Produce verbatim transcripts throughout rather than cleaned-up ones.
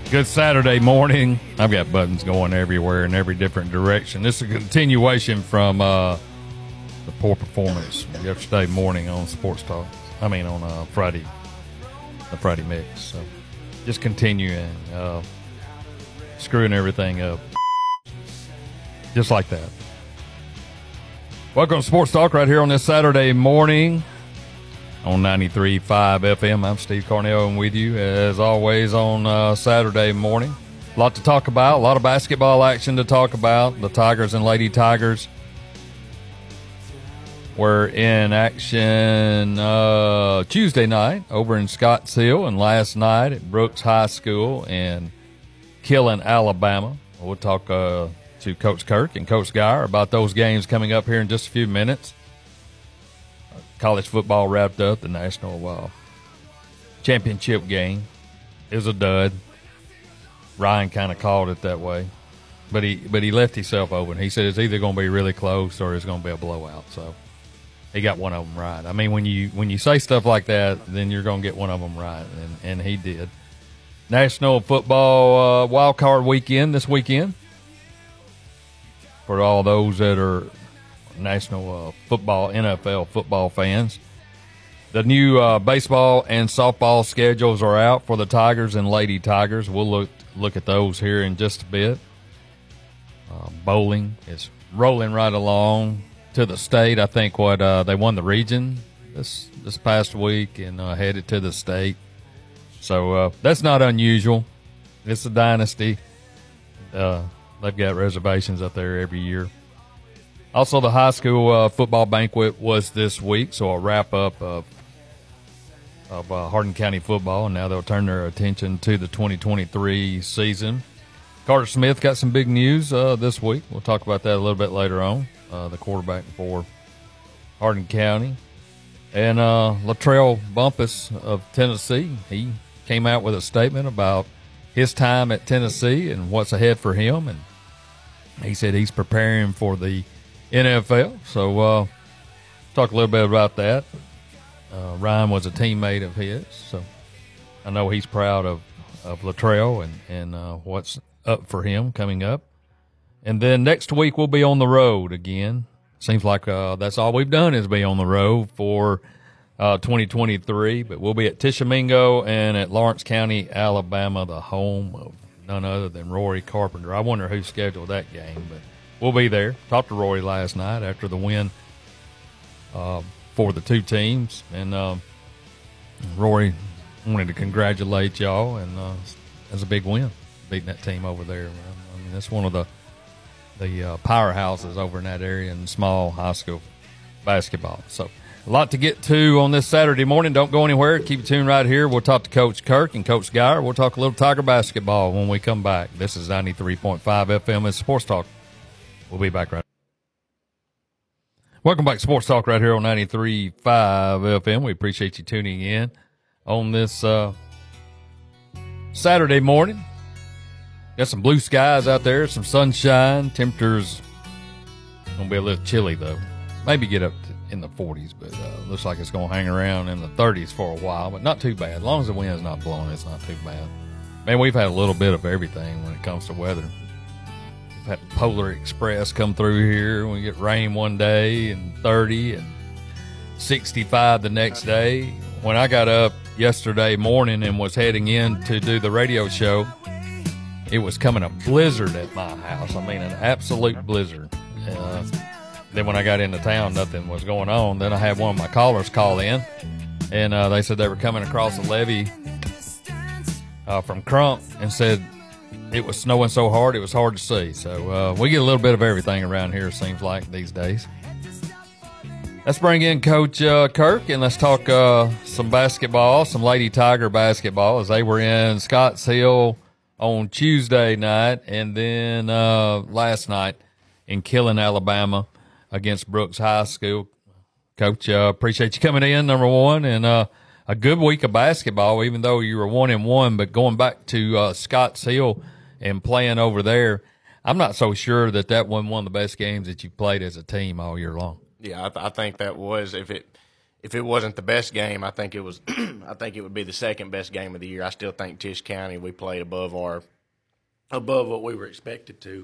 Good Saturday morning. I've got buttons going everywhere in every different direction. This is a continuation from uh, the poor performance yesterday morning on Sports Talk. I mean, on uh, Friday, the Friday mix. So just continuing, uh, screwing everything up. Just like that. Welcome to Sports Talk right here on this Saturday morning on ninety-three point five F M. I'm Steve Cornell and with you as always on uh, Saturday morning. A lot to talk about, a lot of basketball action to talk about. The Tigers and Lady Tigers were in action uh, Tuesday night over in Scottsdale and last night at Brooks High School in Killen, Alabama. We'll talk uh, to Coach Kirk and Coach Geyer about those games coming up here in just a few minutes. College football wrapped up the national uh, championship game. It was a dud. Ryan kind of called it that way, but he but he left himself open. He said it's either going to be really close or it's going to be a blowout. So he got one of them right. I mean, when you when you say stuff like that, then you're going to get one of them right, and and he did. National football uh, wild card weekend this weekend for all those that are national uh, football, N F L football fans. The new uh, baseball and softball schedules are out for the Tigers and Lady Tigers. We'll look look at those here in just a bit. Uh, bowling is rolling right along to the state. I think what uh, they won the region this this past week and uh, headed to the state. So uh, that's not unusual. It's a dynasty. Uh, they've got reservations up there every year. Also, the high school uh, football banquet was this week, so a wrap-up of, of uh, Hardin County football, and now they'll turn their attention to the twenty twenty-three season. Carter Smith got some big news uh, this week. We'll talk about that a little bit later on, uh, the quarterback for Hardin County. And uh, Latrell Bumpus of Tennessee, he came out with a statement about his time at Tennessee and what's ahead for him, and he said he's preparing for the N F L, so uh, talk a little bit about that. Uh, Ryan was a teammate of his, so I know he's proud of, of Latrell and, and uh, what's up for him coming up. And then next week we'll be on the road again. Seems like uh, that's all we've done is be on the road for uh, twenty twenty-three, but we'll be at Tishomingo and at Lawrence County, Alabama, the home of none other than Rory Carpenter. I wonder who scheduled that game, but we'll be there. Talked to Rory last night after the win uh, for the two teams. And uh, Rory wanted to congratulate y'all, and uh, that's a big win, beating that team over there. I mean, that's one of the the uh, powerhouses over in that area in small high school basketball. So a lot to get to on this Saturday morning. Don't go anywhere. Keep it tuned right here. We'll talk to Coach Kirk and Coach Geyer. We'll talk a little Tiger basketball when we come back. This is ninety-three point five F M. It's Sports Talk. We'll be back right. Welcome back to Sports Talk right here on ninety-three point five F M. We appreciate you tuning in on this uh, Saturday morning. Got some blue skies out there, some sunshine. Temperatures going to be a little chilly, though. Maybe get up to in the forties, but uh, looks like it's going to hang around in the thirties for a while, but not too bad. As long as the wind's not blowing, it's not too bad. Man, we've had a little bit of everything when it comes to weather. We've had Polar Express come through here. We get rain one day and thirty and sixty-five the next day. When I got up yesterday morning and was heading in to do the radio show, it was coming a blizzard at my house. I mean, an absolute blizzard. Uh, then when I got into town, nothing was going on. Then I had one of my callers call in, and uh, they said they were coming across the levee uh, from Crump and said it was snowing so hard it was hard to see. So uh, we get a little bit of everything around here, it seems like, these days. Let's bring in Coach uh, Kirk, and let's talk uh, some basketball, some Lady Tiger basketball, as they were in Scottsdale on Tuesday night, and then uh, last night in Killen, Alabama, against Brooks High School. Coach, uh, appreciate you coming in, number one, and uh, a good week of basketball, even though you were one and one. But going back to uh, Scottsdale and playing over there, I'm not so sure that that wasn't one of the best games that you played as a team all year long. Yeah, I, th- I think that was, if it if it wasn't the best game, I think it was. I think it would be the second best game of the year. I still think Tisch County we played above our above what we were expected to,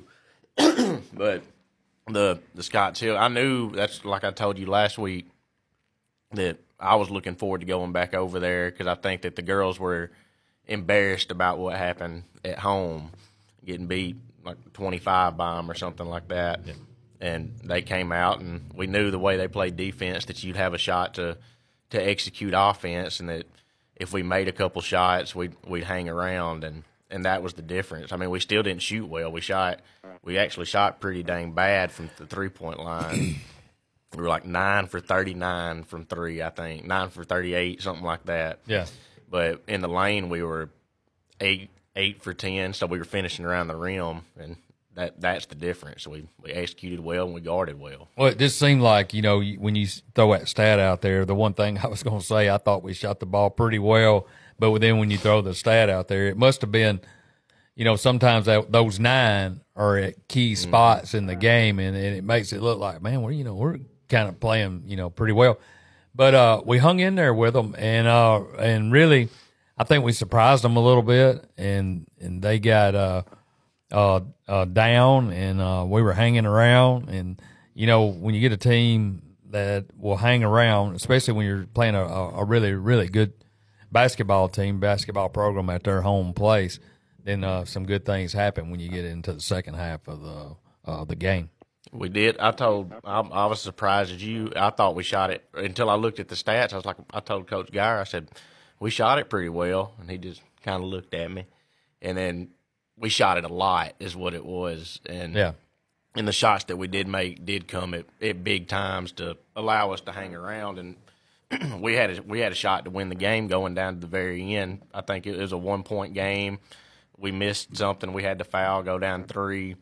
but the the Scotts Hill, I knew that's like I told you last week that I was looking forward to going back over there because I think that the girls were embarrassed about what happened at home, getting beat like twenty-five by them or something like that. Yeah. And they came out, and we knew the way they played defense that you'd have a shot to to execute offense, and that if we made a couple shots, we'd we'd hang around, and, and that was the difference. I mean, we still didn't shoot well. We shot, we actually shot pretty dang bad from the three point line. We were like nine for thirty-nine from three, I think, nine for thirty-eight, something like that. Yeah. But in the lane, we were eight eight for ten, so we were finishing around the rim, and that that's the difference. We we executed well and we guarded well. Well, it just seemed like, you know, when you throw that stat out there, the one thing I was going to say, I thought we shot the ball pretty well, but then when you throw the stat out there, it must have been, you know, sometimes that, those nine are at key spots mm-hmm. in the game, and, and it makes it look like, man, we're, you know, we're kind of playing, you know, pretty well. But uh, we hung in there with them, and uh, and really, I think we surprised them a little bit, and, and they got uh, – Uh, uh, down, and uh, we were hanging around. And, you know, when you get a team that will hang around, especially when you're playing a, a really, really good basketball team, basketball program at their home place, then uh, some good things happen when you get into the second half of the uh, the game. We did. I told, I, I was surprised at you. I thought we shot it until I looked at the stats. I was like, I told Coach Geyer, I said, we shot it pretty well. And he just kind of looked at me. And then we shot it a lot is what it was. And yeah. and the shots that we did make did come at, at big times to allow us to hang around. And we had a, we had a shot to win the game going down to the very end. I think it was a one-point game. We missed something. We had to foul, go down three.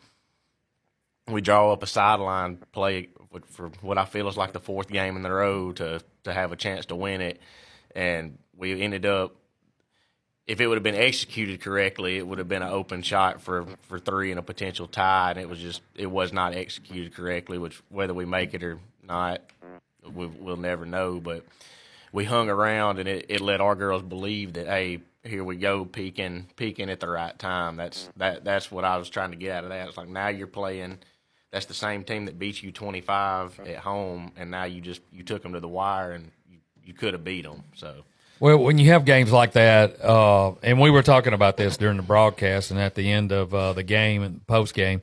We draw up a sideline play for what I feel is like the fourth game in a row to, to have a chance to win it. And we ended up, if it would have been executed correctly, it would have been an open shot for, for three and a potential tie, and it was just it was not executed correctly, which whether we make it or not, we, we'll never know. But we hung around, and it, it let our girls believe that, hey, here we go, peaking peaking at the right time. That's that that's what I was trying to get out of that. It's like now you're playing – that's the same team that beat you twenty-five at home, and now you just you took them to the wire, and you, you could have beat them. So – well, when you have games like that, uh, and we were talking about this during the broadcast and at the end of uh, the game and post game,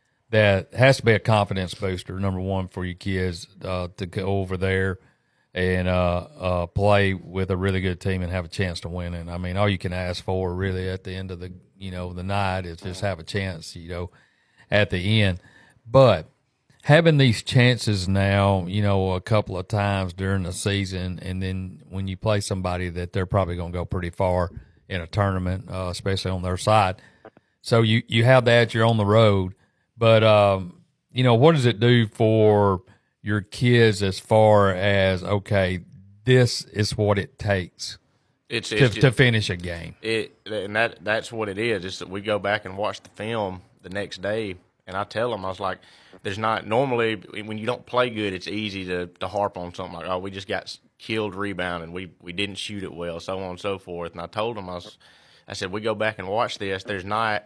that has to be a confidence booster, number one, for your kids uh, to go over there and uh, uh, play with a really good team and have a chance to win it. I mean, all you can ask for really at the end of the you know the night is just have a chance, you know, at the end. But having these chances now, you know, a couple of times during the season, and then when you play somebody that they're probably going to go pretty far in a tournament, uh, especially on their side. So you, you have that, you're on the road. But, um, you know, what does it do for your kids as far as, okay, this is what it takes it's, to, it's just, to finish a game? It And that that's what it is. It's that we go back and watch the film the next day, and I tell them, I was like, there's not – normally when you don't play good, it's easy to, to harp on something like, oh, we just got killed rebounding. We we didn't shoot it well, so on and so forth. And I told them, I, was, I said, we go back and watch this. There's not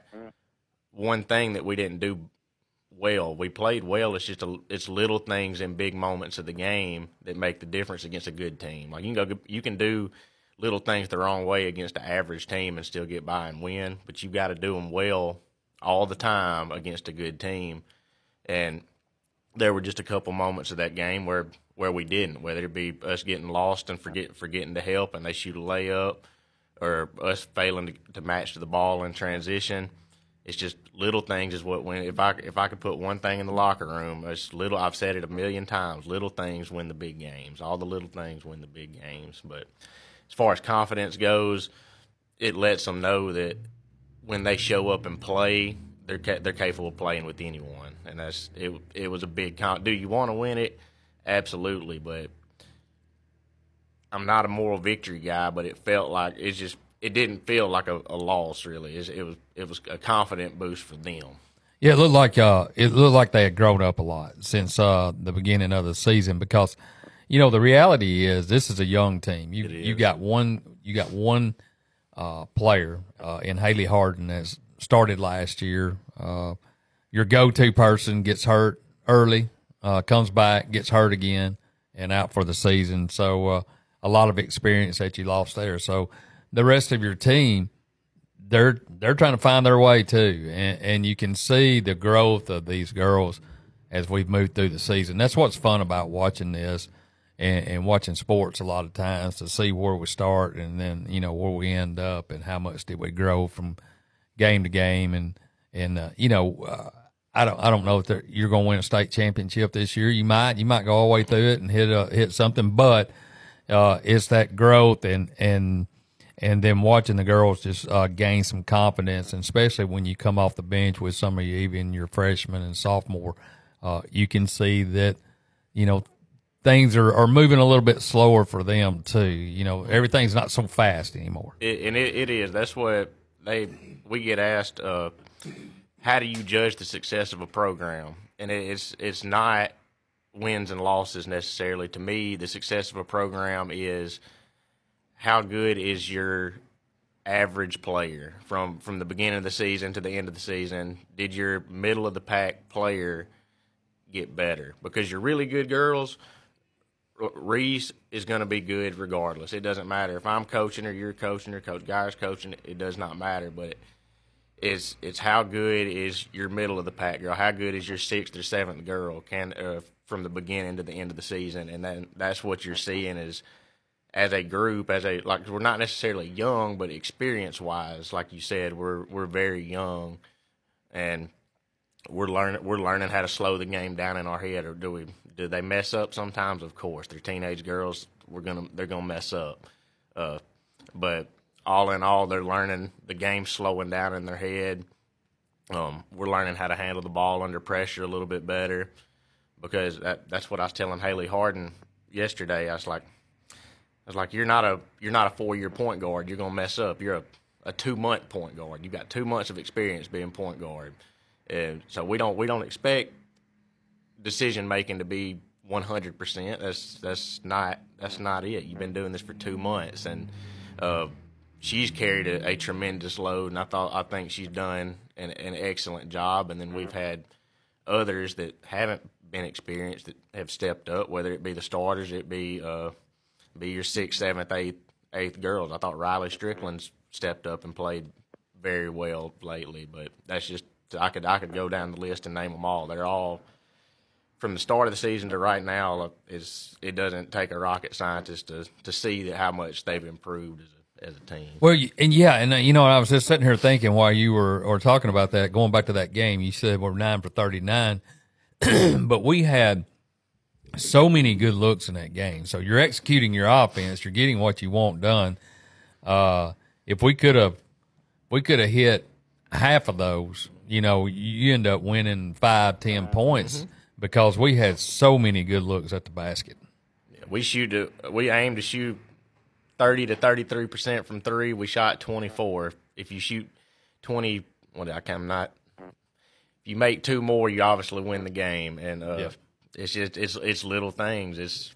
one thing that we didn't do well. We played well. It's just a, it's little things in big moments of the game that make the difference against a good team. Like you can go, you can do little things the wrong way against an average team and still get by and win, but you've got to do them well all the time against a good team. And there were just a couple moments of that game where, where we didn't, whether it be us getting lost and forget, forgetting to help and they shoot a layup, or us failing to, to match to the ball in transition. It's just little things is what win. If I if I could put one thing in the locker room, it's little. I've said it a million times. Little things win the big games. All the little things win the big games. But as far as confidence goes, it lets them know that when they show up and play, they're ca- they're capable of playing with anyone. And that's it. It was a big con. Do you want to win it? Absolutely. But I'm not a moral victory guy. But it felt like it's just. It didn't feel like a, a loss, really. It, it was it was a confident boost for them. Yeah, it looked like uh, it looked like they had grown up a lot since uh, the beginning of the season because, you know, the reality is this is a young team. You It you is. got one you got one uh, player uh, in Haley Harden that started last year. Uh, your go-to person gets hurt early, uh, comes back, gets hurt again, and out for the season. So uh, a lot of experience that you lost there. So the rest of your team, they're they're trying to find their way too, and, and you can see the growth of these girls as we've moved through the season. That's what's fun about watching this and, and watching sports a lot of times, to see where we start and then, you know, where we end up and how much did we grow from game to game. And and uh, you know, uh, I don't I don't know if you're going to win a state championship this year. You might you might go all the way through it and hit a, hit something, but uh, it's that growth and and. And then watching the girls just uh, gain some confidence, and especially when you come off the bench with some of you, even your freshmen and sophomore, uh, you can see that, you know, things are, are moving a little bit slower for them too. You know, everything's not so fast anymore. It, and it, it is. That's what they we get asked. Uh, how do you judge the success of a program? And it, it's it's not wins and losses necessarily. To me, the success of a program is how good is your average player from, from the beginning of the season to the end of the season? Did your middle of the pack player get better? Because your really good girls, Reese is going to be good regardless. It doesn't matter if I'm coaching or you're coaching or Coach Guy's coaching. It does not matter. But it's it's how good is your middle of the pack girl? How good is your sixth or seventh girl? Can uh, from the beginning to the end of the season, and then that's what you're seeing is. As a group, as a like, we're not necessarily young, but experience-wise, like you said, we're we're very young, and we're learning we're learning how to slow the game down in our head. Or do we? Do they mess up sometimes? Of course, they're teenage girls. We're gonna they're gonna mess up, uh, but all in all, they're learning the game slowing down in their head. Um, we're learning how to handle the ball under pressure a little bit better, because that that's what I was telling Haley Harden yesterday. I was like. I was like, you're not a you're not a four year point guard. You're gonna mess up. You're a, a two month point guard. You've got two months of experience being point guard, and so we don't we don't expect decision making to be one hundred percent. That's that's not that's not it. You've been doing this for two months, and uh, she's carried a, a tremendous load. And I thought I think she's done an, an excellent job. And then we've had others that haven't been experienced that have stepped up, whether it be the starters, it be uh, be your sixth, seventh, eighth, eighth girls. I thought Riley Strickland's stepped up and played very well lately, but that's just I could I could go down the list and name them all. They're all from the start of the season to right now. Is it doesn't take a rocket scientist to to see that how much they've improved as a, as a team. Well, and yeah, and uh, you know, I was just sitting here thinking while you were or talking about that, going back to that game. You said we're nine for thirty-nine, but we had so many good looks in that game. So you're executing your offense. You're getting what you want done. Uh, if we could have, we could have hit half of those. You know, you end up winning five, ten points mm-hmm. because we had so many good looks at the basket. Yeah, we shoot. To, we aim to shoot thirty to thirty-three percent from three. We shot twenty-four. If you shoot twenty, well, I can not. If you make two more, you obviously win the game. And uh, yeah. It's just it's it's little things. It's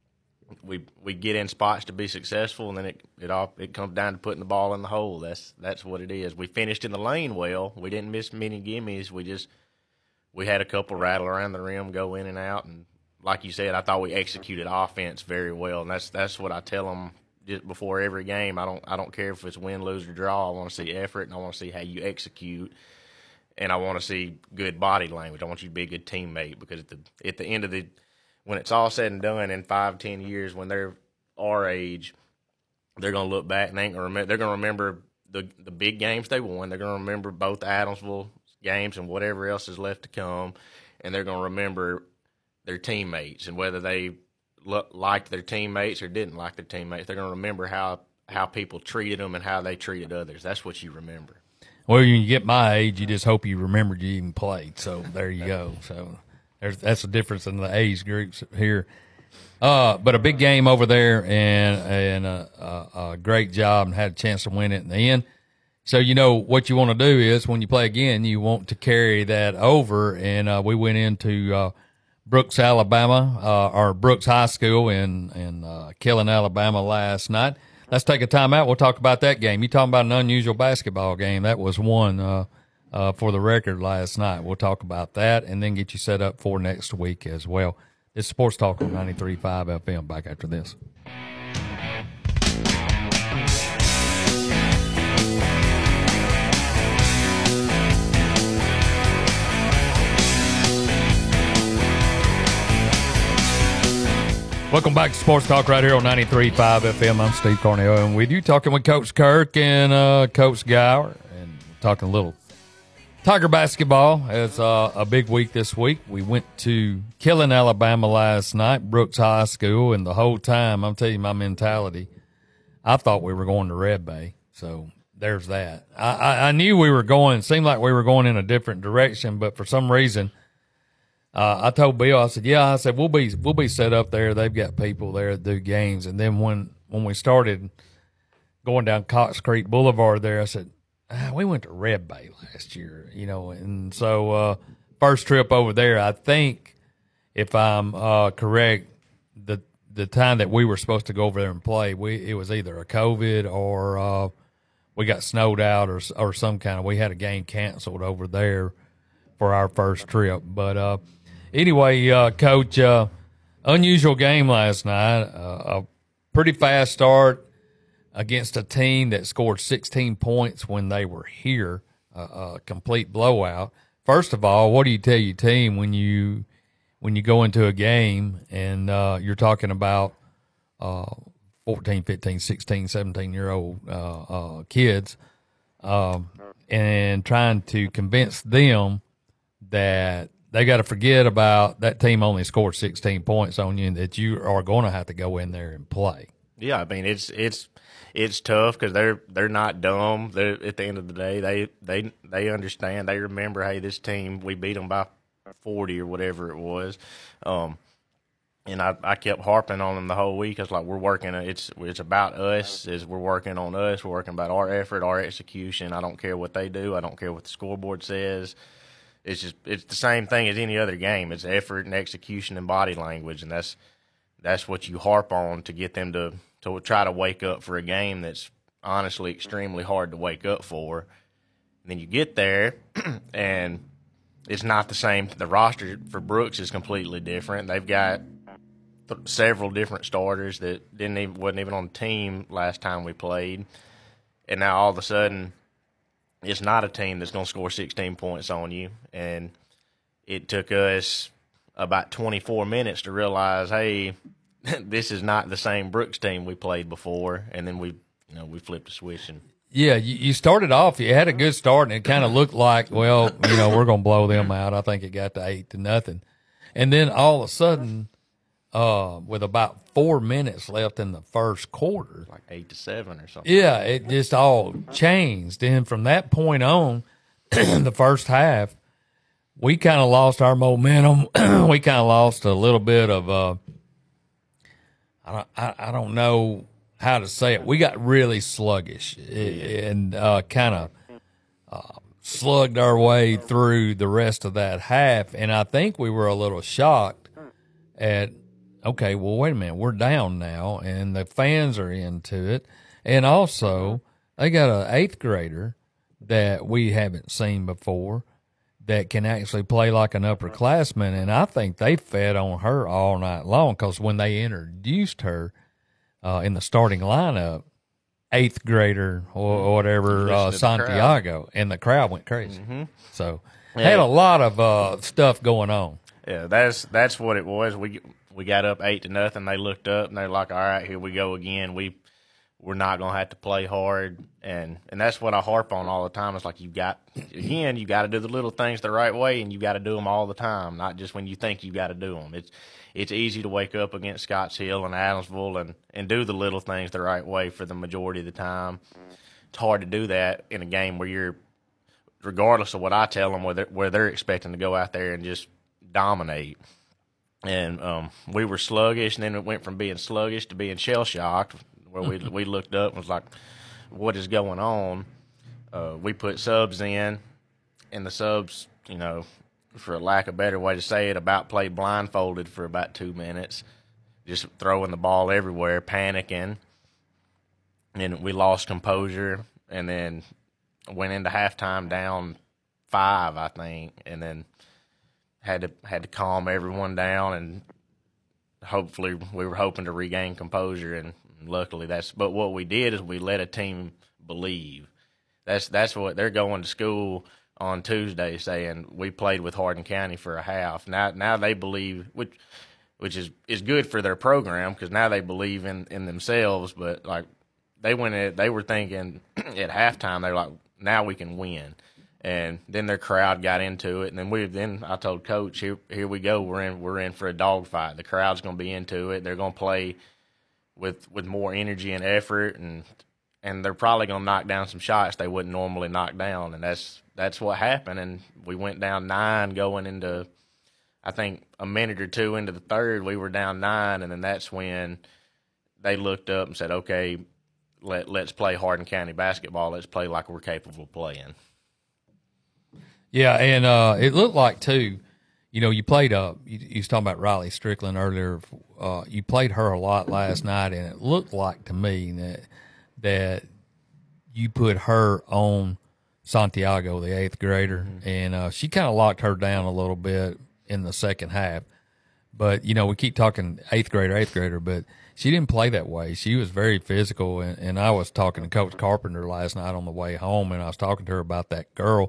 we we get in spots to be successful, and then it it all it comes down to putting the ball in the hole. That's that's what it is. We finished in the lane well. We didn't miss many gimmies. We just we had a couple rattle around the rim, go in and out, and like you said, I thought we executed offense very well. And that's that's what I tell them just before every game. I don't I don't care if it's win, lose, or draw. I want to see effort, and I want to see how you execute. And I want to see good body language. I want you to be a good teammate, because at the at the end of the, when it's all said and done in five, ten years, when they're our age, they're gonna look back and they ain't gonna remember. They're gonna remember the the big games they won. They're gonna remember both Adamsville games and whatever else is left to come, and they're gonna remember their teammates and whether they lo- liked their teammates or didn't like their teammates. They're gonna remember how how people treated them and how they treated others. That's what you remember. Well, when you get my age, you just hope you remembered you even played. So there you go. So there's that's the difference in the age groups here. Uh, but a big game over there, and and a, a, a great job, and had a chance to win it in the end. So you know what you want to do is when you play again, you want to carry that over. And uh, we went into uh, Brooks, Alabama, uh, or Brooks High School in in uh, Killen, Alabama last night. Let's take a time out. We'll talk about that game. You talking about an unusual basketball game? That was one uh, uh, for the record last night. We'll talk about that and then get you set up for next week as well. It's Sports Talk on ninety-three point five F M. Back after this. Welcome back to Sports Talk right here on ninety-three point five F M. I'm Steve Cornell, and with you talking with Coach Kirk and uh, Coach Gower, and talking a little Tiger basketball. It's uh, a big week this week. We went to Killen, Alabama last night, Brooks High School, and the whole time, I'm telling you my mentality, I thought we were going to Red Bay, so there's that. I, I, I knew we were going, it seemed like we were going in a different direction, but for some reason, Uh, I told Bill, I said, yeah, I said, we'll be, we'll be set up there. They've got people there that do games. And then when, when we started going down Cox Creek Boulevard there, I said, ah, we went to Red Bay last year, you know, and so, uh, first trip over there, I think if I'm, uh, correct, the, the time that we were supposed to go over there and play, we, it was either a COVID or, uh, we got snowed out or, or some kind of, we had a game canceled over there for our first trip. But, uh, Anyway, uh, Coach, uh, unusual game last night. Uh, a pretty fast start against a team that scored sixteen points when they were here, uh, a complete blowout. First of all, what do you tell your team when you when you go into a game and uh, you're talking about uh, fourteen, fifteen, sixteen, seventeen-year-old uh, uh, kids um, and trying to convince them that they got to forget about that team only scored sixteen points on you and that you are going to have to go in there and play. Yeah, I mean it's it's it's tough because they're they're not dumb. They're, at the end of the day, they they they understand. They remember, hey, this team, we beat them by forty or whatever it was. Um, and I, I kept harping on them the whole week. I was like, we're working. It's it's about us. Is we're working on us. We're working about our effort, our execution. I don't care what they do. I don't care what the scoreboard says. It's just it's the same thing as any other game. It's effort and execution and body language, and that's that's what you harp on to get them to, to try to wake up for a game that's honestly extremely hard to wake up for. And then you get there, and it's not the same. The roster for Brooks is completely different. They've got th- several different starters that didn't even wasn't even on the team last time we played, and now all of a sudden, it's not a team that's going to score sixteen points on you. And it took us about twenty-four minutes to realize, hey, this is not the same Brooks team we played before. And then we, you know, we flipped the switch. And yeah, you, you started off, you had a good start, and it kind of looked like, well, you know, we're going to blow them out. I think it got to eight to nothing. And then all of a sudden, uh, with about four minutes left in the first quarter, like eight to seven or something. Yeah, it just all changed. And from that point on, the first half, we kind of lost our momentum. We kind of lost a little bit of, uh, I, don't, I, I don't know how to say it. We got really sluggish and uh, kind of uh, slugged our way through the rest of that half. And I think we were a little shocked at, okay, well, wait a minute, we're down now, and the fans are into it. And also, they got an eighth grader that we haven't seen before that can actually play like an upperclassman, and I think they fed on her all night long because when they introduced her uh, in the starting lineup, eighth grader or whatever, uh, Santiago, and the crowd went crazy. Mm-hmm. So, yeah. Had a lot of uh, stuff going on. Yeah, that's that's what it was. We we got up eight to nothing. They looked up and they're like, "All right, here we go again. We we're not gonna have to play hard." And and that's what I harp on all the time. It's like you got again, you got to do the little things the right way, and you got to do them all the time, not just when you think you got to do them. It's it's easy to wake up against Scotts Hill and Adamsville and and do the little things the right way for the majority of the time. It's hard to do that in a game where you're, regardless of what I tell them, where they're, where they're expecting to go out there and just dominate. And um, we were sluggish, and then it went from being sluggish to being shell-shocked, where we we looked up and was like, what is going on? Uh, we put subs in, and the subs, you know, for lack of a better way to say it, about played blindfolded for about two minutes, just throwing the ball everywhere, panicking, and we lost composure, and then went into halftime down five, I think, and then had to had to calm everyone down, and hopefully we were hoping to regain composure, and luckily that's. But what we did is we let a team believe. That's that's what they're going to school on Tuesday saying we played with Hardin County for a half. Now now they believe, which which is, is good for their program because now they believe in, in themselves. But like they went at, they were thinking at halftime they're like, now we can win. And then their crowd got into it, and then we then I told Coach, here here we go, we're in we're in for a dogfight. The crowd's going to be into it. They're going to play with with more energy and effort, and and they're probably going to knock down some shots they wouldn't normally knock down, and that's that's what happened. And we went down nine going into, I think a minute or two into the third, we were down nine, and then that's when they looked up and said, okay, let let's play Hardin County basketball. Let's play like we're capable of playing. Yeah, and uh, it looked like, too, you know, you played, uh, you, you was talking about Riley Strickland earlier. Uh, you played her a lot last night, and it looked like to me that that you put her on Santiago, the eighth grader, mm-hmm. and uh, she kind of locked her down a little bit in the second half. But, you know, we keep talking eighth grader, eighth grader, but she didn't play that way. She was very physical, and, and I was talking to Coach Carpenter last night on the way home, and I was talking to her about that girl.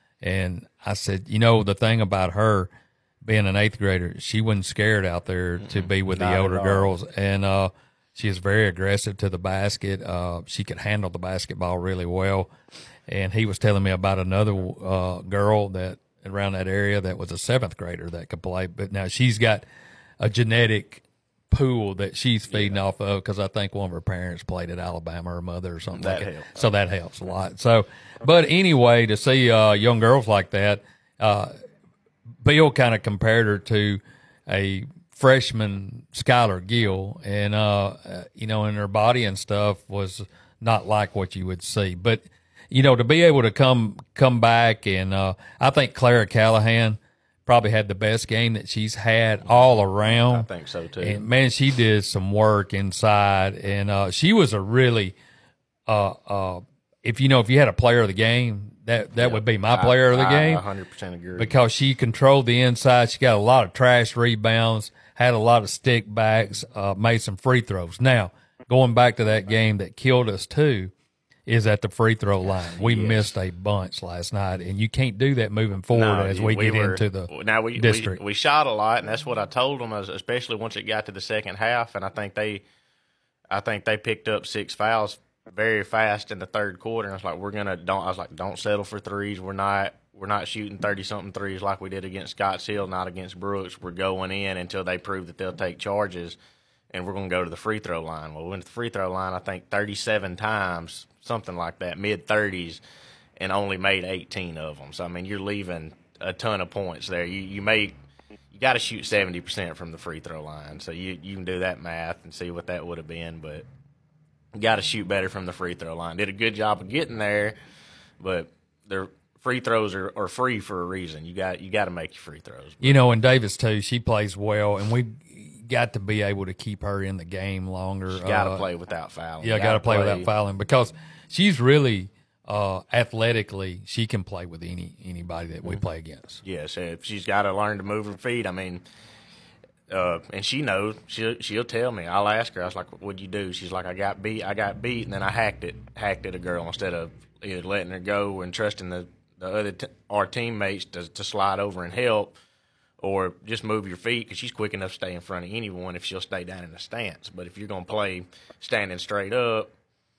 And I said, you know, the thing about her being an eighth grader, she wasn't scared out there to be with Not the older at all. girls. And uh, she is very aggressive to the basket. Uh, she could handle the basketball really well. And he was telling me about another uh, girl that around that area that was a seventh grader that could play. But now she's got a genetic pool that she's feeding yeah. off of because I think one of her parents played at Alabama, her mother or something that like that. Helps. So that helps a lot. So, but anyway, to see uh, young girls like that, uh, Bill kind of compared her to a freshman Skylar Gill, and uh, you know, and her body and stuff was not like what you would see. But you know, to be able to come come back, and uh, I think Clara Callahan probably had the best game that she's had all around. I think so too. And man, she did some work inside, and uh, she was a really, uh, uh, if you know, if you had a player of the game, that that yep. would be my player I, of the game. I one hundred percent agree. Because she controlled the inside. She got a lot of trash rebounds, had a lot of stick backs, uh, made some free throws. Now, going back to that game that killed us too, is at the free throw line. We yes. missed a bunch last night, and you can't do that moving forward no, as we, we get were, into the now we, district. We, we shot a lot, and that's what I told them, especially once it got to the second half. And I think they, I think they picked up six fouls very fast in the third quarter. And I was like, we're gonna don't. I was like, don't settle for threes. We're not. We're not shooting thirty something threes like we did against Scotts Hill, not against Brooks. We're going in until they prove that they'll take charges, and we're going to go to the free throw line. Well, we went to the free throw line, I think thirty-seven times. Something like that, mid thirties, and only made eighteen of them. So I mean, you're leaving a ton of points there. You you make you got to shoot seventy percent from the free throw line. So you you can do that math and see what that would have been. But you got to shoot better from the free throw line. Did a good job of getting there, but their free throws are, are free for a reason. You got you got to make your free throws. You know, and Davis too, she plays well, and we got to be able to keep her in the game longer. She's got to uh, play without fouling. Yeah, got to play, play without fouling because she's really uh, athletically. She can play with any anybody that we mm-hmm. play against. Yes, if she's got to learn to move her feet. I mean, uh, and she knows. She'll she'll tell me. I'll ask her. I was like, "What'd you do?" She's like, "I got beat. I got beat, and then I hacked it. Hacked it a girl instead of either letting her go and trusting the the other t- our teammates to to slide over and help." Or just move your feet because she's quick enough to stay in front of anyone if she'll stay down in the stance. But if you're going to play standing straight up,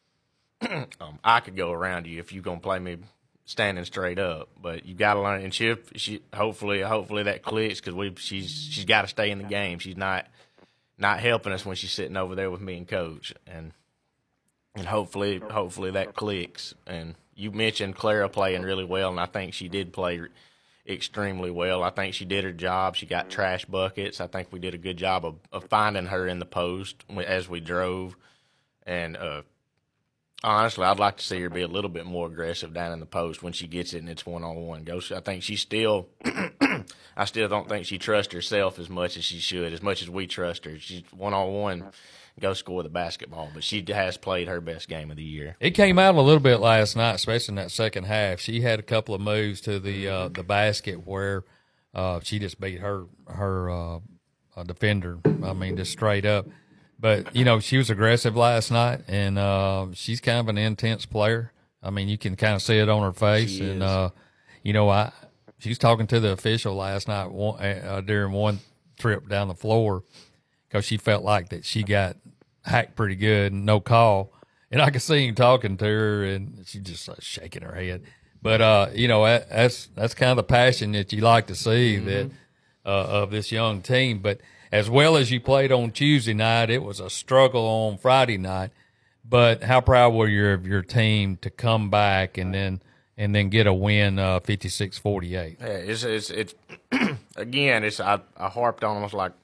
um, I could go around you if you're going to play me standing straight up. But you got to learn. And she, she hopefully, hopefully that clicks because we she's she's got to stay in the game. She's not not helping us when she's sitting over there with me and Coach. And and hopefully, hopefully that clicks. And you mentioned Clara playing really well, and I think she did play extremely well. I think she did her job. She got trash buckets. I think we did a good job of, of finding her in the post as we drove. And uh, honestly, I'd like to see her be a little bit more aggressive down in the post when she gets it and it's one-on-one. Go. I think she's still I still don't think she trusts herself as much as she should, as much as we trust her. She's one on one, go score the basketball, but she has played her best game of the year. It came out a little bit last night, especially in that second half. She had a couple of moves to the uh, the basket where uh, she just beat her her uh, defender. I mean, just straight up. But, you know, she was aggressive last night, and uh, she's kind of an intense player. I mean, you can kind of see it on her face. She and, is. uh, you know, I she was talking to the official last night one, uh, during one trip down the floor because she felt like that she got hacked pretty good and no call. And I could see him talking to her, and she just uh, shaking her head. But, uh, you know, that, that's that's kind of the passion that you like to see mm-hmm. that uh, of this young team. But as well as you played on Tuesday night, it was a struggle on Friday night. But how proud were you of your team to come back and then and then get a win, uh, fifty-six forty-eight? Yeah, it's it's it's again. It's I, I harped on almost like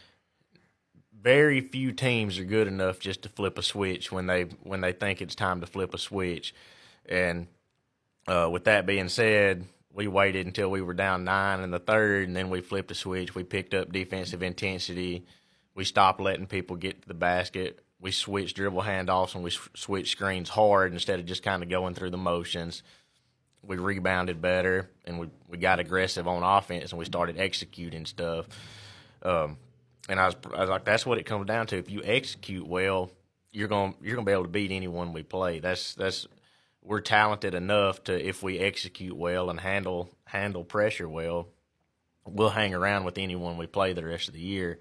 very few teams are good enough just to flip a switch when they when they think it's time to flip a switch. And uh, with that being said, we waited until we were down nine in the third, and then we flipped a switch. We picked up defensive intensity. We stopped letting people get to the basket. We switched dribble handoffs, and we switched screens hard instead of just kind of going through the motions. We rebounded better, and we, we got aggressive on offense, and we started executing stuff. Um, and I was, I was like, that's what it comes down to. If you execute well, you're going you're gonna be able to beat anyone we play. That's that's – we're talented enough to, if we execute well and handle handle pressure well, we'll hang around with anyone we play the rest of the year.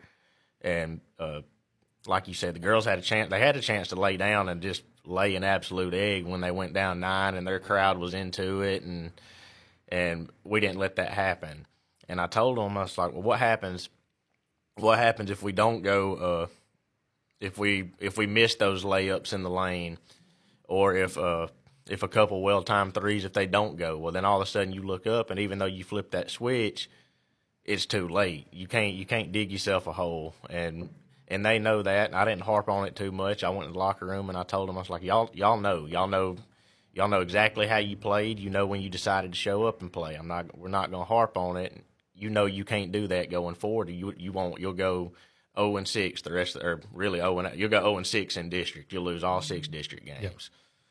And uh, like you said, the girls had a chance. They had a chance to lay down and just lay an absolute egg when they went down nine, and their crowd was into it, and and we didn't let that happen. And I told them, I was like, well, what happens? What happens if we don't go? Uh, if we if we miss those layups in the lane, or if uh, if a couple well-timed threes, if they don't go, well, then all of a sudden you look up, and even though you flip that switch, it's too late. You can't you can't dig yourself a hole, and and they know that. I didn't harp on it too much. I went in the locker room and I told them, I was like, y'all y'all know, y'all know, y'all know exactly how you played. You know when you decided to show up and play. I'm not we're not gonna harp on it. You know you can't do that going forward. You you won't. You'll go oh and six the rest, of, or really oh and you'll go oh and six in district. You'll lose all six district games. Yep.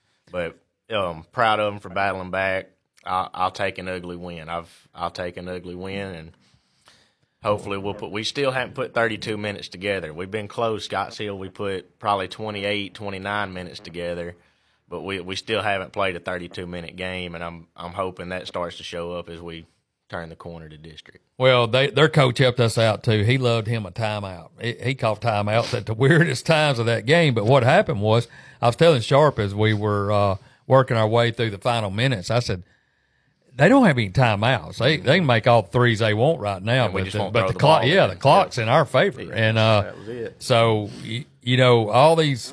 But um, proud of them for battling back. I'll, I'll take an ugly win. I've I'll take an ugly win, and hopefully we'll put. We still haven't put thirty-two minutes together. We've been close. Scotts Hill, we put probably twenty-eight, twenty-nine minutes together, but we we still haven't played a thirty-two minute game, and I'm I'm hoping that starts to show up as we turn the corner to district. Well, they, their coach helped us out too. He loved him a timeout. He, he called timeouts at the weirdest times of that game. But what happened was, I was telling Sharp as we were uh, working our way through the final minutes, I said, they don't have any timeouts. They they can make all the threes they want right now, and but the, but the, the clock, yeah, the cloc's yeah. in our favor. Yeah, and uh, that was it. So you, you know, all these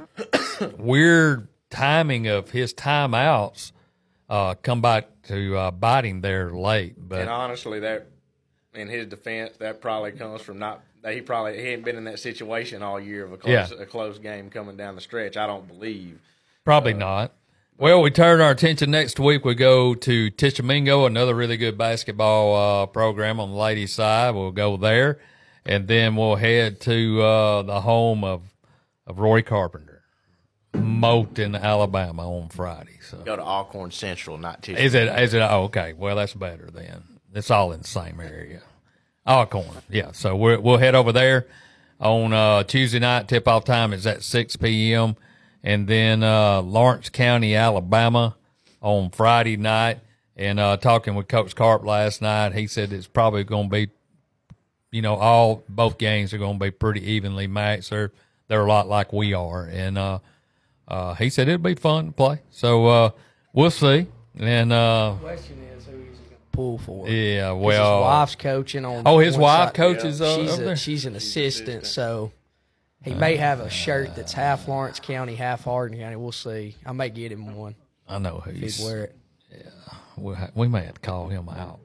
weird timing of his timeouts uh, come back to uh, bite him there late. But and honestly, that in his defense, that probably comes from not that he probably he hadn't been in that situation all year of a close yeah. a close game coming down the stretch. I don't believe. Probably uh, not. Well, we turn our attention next week. We go to Tishomingo, another really good basketball uh, program on the ladies' side. We'll go there, and then we'll head to uh, the home of of Roy Carpenter, Moulton, Alabama, on Friday. So go to Alcorn Central, not Tishomingo. Is it? Is it? Oh, okay. Well, that's better then. It's all in the same area. Alcorn, yeah. So we're, we'll head over there on uh, Tuesday night. Tip-off time is at six p.m., and then uh, Lawrence County, Alabama, on Friday night. And uh, talking with Coach Carp last night, he said it's probably going to be, you know, all both games are going to be pretty evenly matched. They're they're a lot like we are, and uh, uh, he said it'll be fun to play. So uh, we'll see. And uh, the question is, who is he going to pull for? Yeah, well, his wife's coaching on. Oh, his wife side. coaches. Yeah. Uh, she's over a, there? she's an assistant, so. He may have a shirt that's half Lawrence County, half Hardin County. We'll see. I may get him one. I know who he's. He'd wear it. Yeah, we'll ha- we may have to call him out.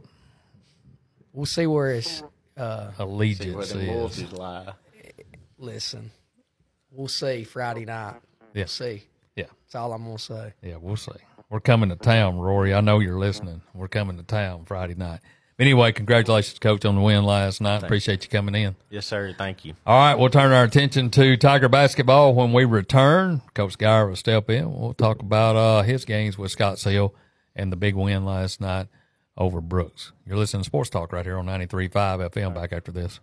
We'll see where his uh, allegiance is. Lie. Listen, we'll see Friday night. Yeah. We'll see. Yeah. That's all I'm going to say. Yeah, we'll see. We're coming to town, Rory. I know you're listening. We're coming to town Friday night. Anyway, congratulations, Coach, on the win last night. Thanks. Appreciate you coming in. Yes, sir. Thank you. All right, we'll turn our attention to Tiger basketball when we return. Coach Geyer will step in. We'll talk about uh, his games with Scottsdale and the big win last night over Brooks. You're listening to Sports Talk right here on ninety-three point five F M. Back after this.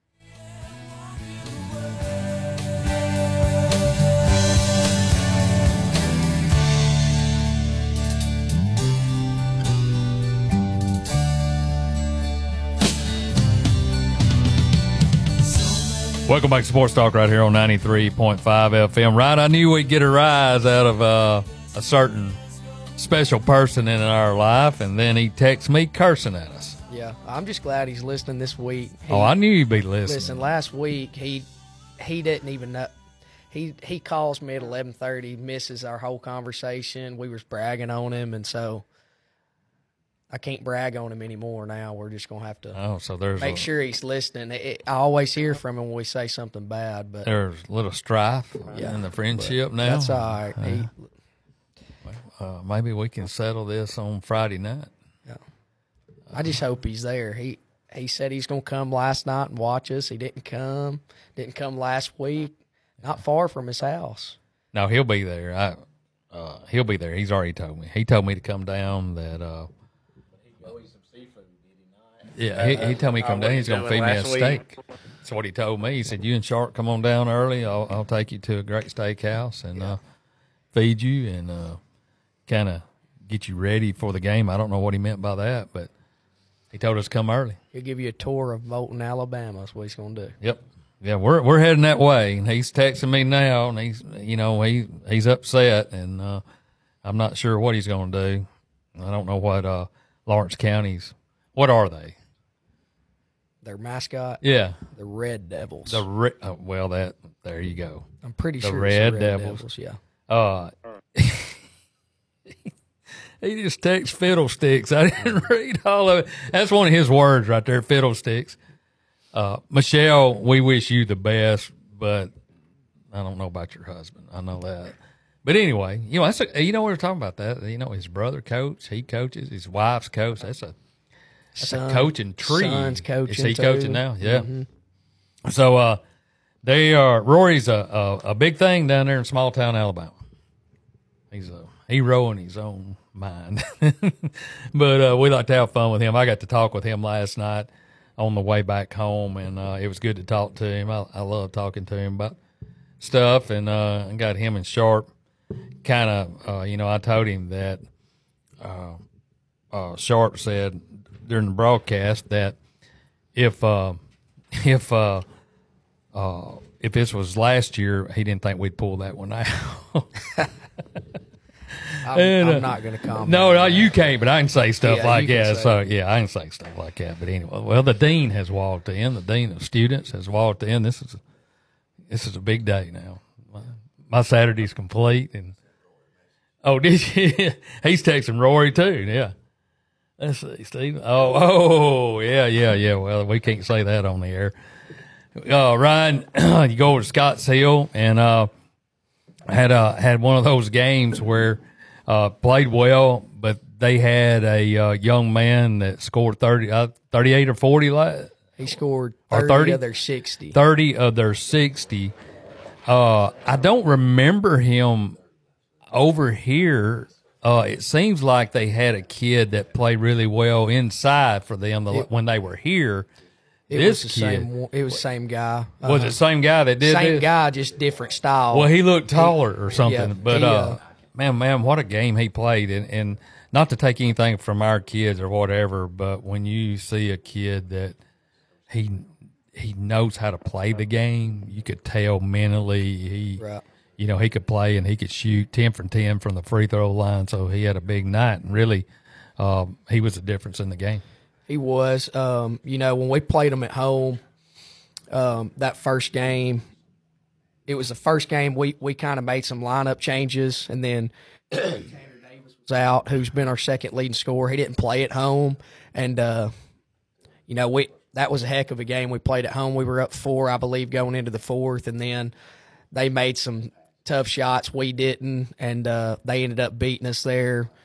Welcome back to Sports Talk right here on ninety-three point five F M. Ryan, I knew we'd get a rise out of uh, a certain special person in our life, and then he texts me cursing at us. Yeah, I'm just glad he's listening this week. He, oh, I knew you'd be listening. Listen, last week he he didn't even know. He he calls me at eleven thirty, misses our whole conversation. We was bragging on him, and so I can't brag on him anymore now. We're just going to have to oh, so there's make a, sure he's listening. It, I always hear from him when we say something bad. But there's a little strife yeah, in the friendship now. That's all right. Uh, he, uh, maybe we can settle this on Friday night. Yeah. I just hope he's there. He he said he's going to come last night and watch us. He didn't come. Didn't come last week. Not far from his house. No, he'll be there. I, uh, he'll be there. He's already told me. He told me to come down that uh, – Yeah, he, he told me to come down. He's going to feed me a steak. That's what he told me. He said, you and Sharp come on down early. I'll, I'll take you to a great steakhouse and yeah. uh, feed you and uh, kind of get you ready for the game. I don't know what he meant by that, but he told us to come early. He'll give you a tour of Moulton, Alabama. That's what he's going to do. Yep. Yeah, we're we're heading that way. And he's texting me now, and he's, you know, he he's upset, and uh, I'm not sure what he's going to do. I don't know what uh, Lawrence County's, what are they? Their mascot? Yeah. The Red Devils. The re- oh, Well, that there you go. I'm pretty the sure Red it's the Red Devils. Devils. Yeah. Uh, he just texts fiddlesticks. I didn't read all of it. That's one of his words right there, fiddlesticks. Uh, Michelle, we wish you the best, but I don't know about your husband. I know that. But anyway, you know, that's a, you know, we were talking about that. You know, his brother coach, he coaches. His wife's coach. That's a that's Son, a coaching tree. Son's coaching. Is he too. coaching now? Yeah. Mm-hmm. So uh, they are. Rory's a, a a big thing down there in small town Alabama. He's a hero in his own mind. But uh, we like to have fun with him. I got to talk with him last night on the way back home, and uh, it was good to talk to him. I, I love talking to him about stuff, and uh, I got him and Sharp kind of, uh, you know, I told him that uh, uh, Sharp said during the broadcast that if uh, if uh, uh, if this was last year, he didn't think we'd pull that one out. I'm, and, uh, I'm not going to comment. No, no, you can't, but I can say stuff Yeah, like you can that. say So, it. yeah, I can say stuff like that. But anyway, well, the dean has walked in. The dean of students has walked in. This is a, this is a big day now. My, my Saturday's complete. And oh, did you? He's texting Rory too. Yeah. Let's see, Steve. Oh, oh, yeah, yeah, yeah. Well, we can't say that on the air. Uh, Ryan, you go over to Scotts Hill and uh, had uh, had one of those games where. Uh, played well, but they had a uh, young man that scored thirty, uh, thirty-eight or forty. La- he scored or thirty, thirty of their sixty. thirty of their sixty. Uh, I don't remember him over here. Uh, it seems like they had a kid that played really well inside for them the, It- when they were here. It This was the kid, same. one- It was the same guy. was Uh-huh. it the same guy that did Same this? guy, just different style. Well, he looked taller or something, yeah, but he, uh, uh, man, man, what a game he played! And, and not to take anything from our kids or whatever, but when you see a kid that he he knows how to play the game, you could tell mentally he, Right. you know, he could play and he could shoot ten from ten from the free throw line. So he had a big night, and really, um, he was a difference in the game. He was. Um, you know, when we played them at home, um, that first game, it was the first game we, we kind of made some lineup changes, and then Tanner Davis was out, who's been our second leading scorer. He didn't play at home, and uh, you know, we that was a heck of a game we played at home. We were up four, I believe, going into the fourth, and then they made some tough shots. We didn't, and uh, they ended up beating us there.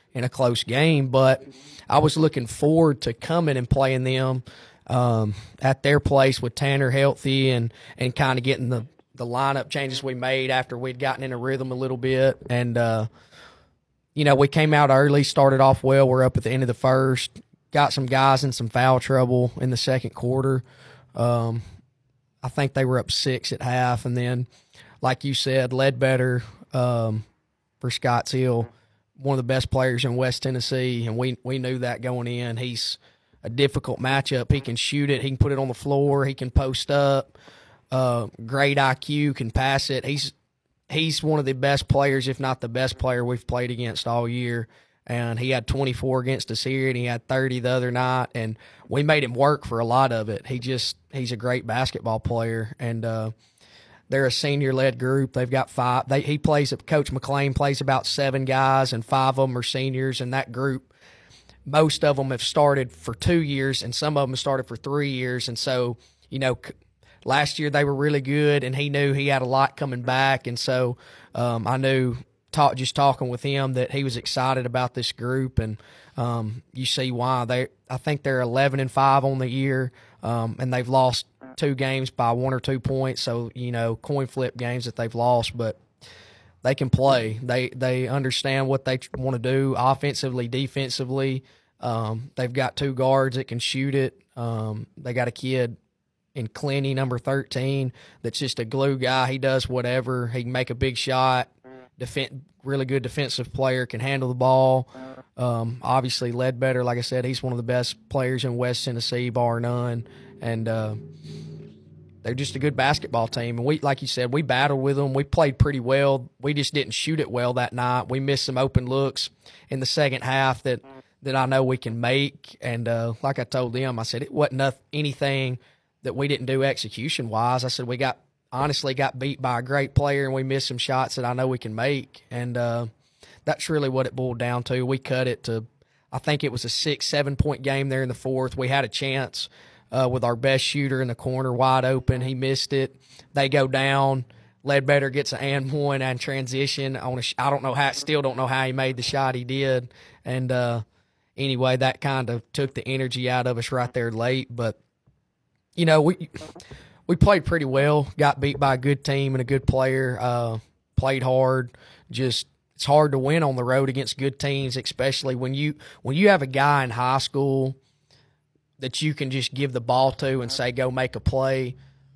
in a close game. But I was looking forward to coming and playing them um, at their place with Tanner healthy and, and kind of getting the, the lineup changes we made after we'd gotten in a rhythm a little bit. And, uh, you know, we came out early, started off well. We're up at the end of the first, got some guys in some foul trouble in the second quarter. Um, I think they were up six at half. And then, like you said, Ledbetter um, for Scotts Hill, one of the best players in West Tennessee, and we we knew that going in. He's a difficult matchup. He can shoot it. He can put it on the floor. He can post up. Uh, great I Q, can pass it. He's he's one of the best players, if not the best player we've played against all year. And he had twenty-four against us here, and he had thirty the other night. And we made him work for a lot of it. He just he's a great basketball player, and uh, they're a senior-led group. They've got five. They, he plays. Coach McLean plays about seven guys, and five of them are seniors. And that group, most of them have started for two years, and some of them have started for three years. And so, you know, last year they were really good, and he knew he had a lot coming back. And so um, I knew, talk, just talking with him, that he was excited about this group. And um, you see why. They, I think they're eleven and five on the year, um, and they've lost two games by one or two points. So, you know, coin flip games that they've lost, but they can play. They they understand what they want to do offensively, defensively. Um, they've got two guards that can shoot it. Um, they got a kid in Clenny, number thirteen, that's just a glue guy. He does whatever. He can make a big shot. Defend, really good defensive player, can handle the ball. Um, obviously, Ledbetter, like I said, he's one of the best players in West Tennessee, bar none. And uh, they're just a good basketball team. And we, like you said, we battled with them. We played pretty well. We just didn't shoot it well that night. We missed some open looks in the second half that, that I know we can make. And uh, like I told them, I said it wasn't nothing, anything that we didn't do execution-wise. I said we got honestly got beat by a great player, and we missed some shots that I know we can make. And uh, that's really what it boiled down to. We cut it to, I think it was a six, seven-point game there in the fourth. We had a chance uh, with our best shooter in the corner wide open. He missed it. They go down. Ledbetter gets an and one and transition on a. I don't know how. Still don't know how he made the shot he did. And uh, anyway, that kind of took the energy out of us right there late. But you know, we we played pretty well. Got beat by a good team and a good player. Uh, played hard. Just it's hard to win on the road against good teams, especially when you when you have a guy in high school that you can just give the ball to and say, go make a play.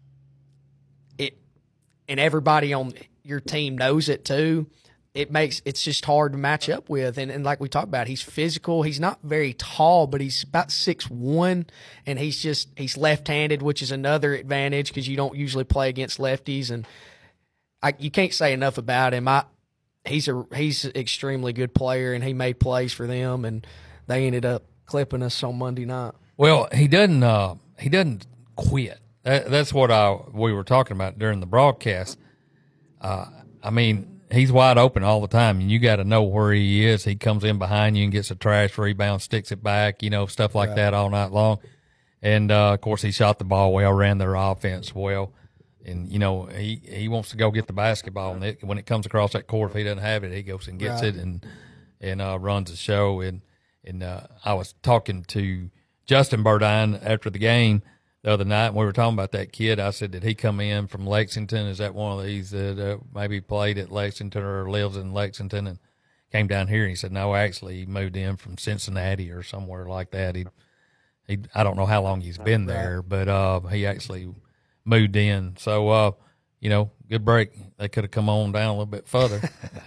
It and everybody on your team knows it too. It makes it's just hard to match up with. And, and like we talked about, he's physical. He's not very tall, but he's about six one, and he's just he's left-handed, which is another advantage because you don't usually play against lefties. And I, you can't say enough about him. I he's a he's an extremely good player, and he made plays for them, and they ended up clipping us on Monday night. Well, he doesn't. Uh, he doesn't quit. That, that's what I we were talking about during the broadcast. Uh, I mean, he's wide open all the time, and you got to know where he is. He comes in behind you and gets a trash rebound, sticks it back, you know, stuff like right. that all night long. And uh, of course, he shot the ball well, ran their offense well, and you know, he he wants to go get the basketball. And it, when it comes across that court, if he doesn't have it, he goes and gets right. it and and uh, runs the show. And and uh, I was talking to Justin Burdine after the game the other night, and we were talking about that kid. I said, did he come in from Lexington? Is that one of these that uh, maybe played at Lexington or lives in Lexington and came down here? And he said, no, actually, he moved in from Cincinnati or somewhere like that. He, he, I don't know how long he's been there, but uh, he actually moved in. So, uh, you know, good break. They could have come on down a little bit further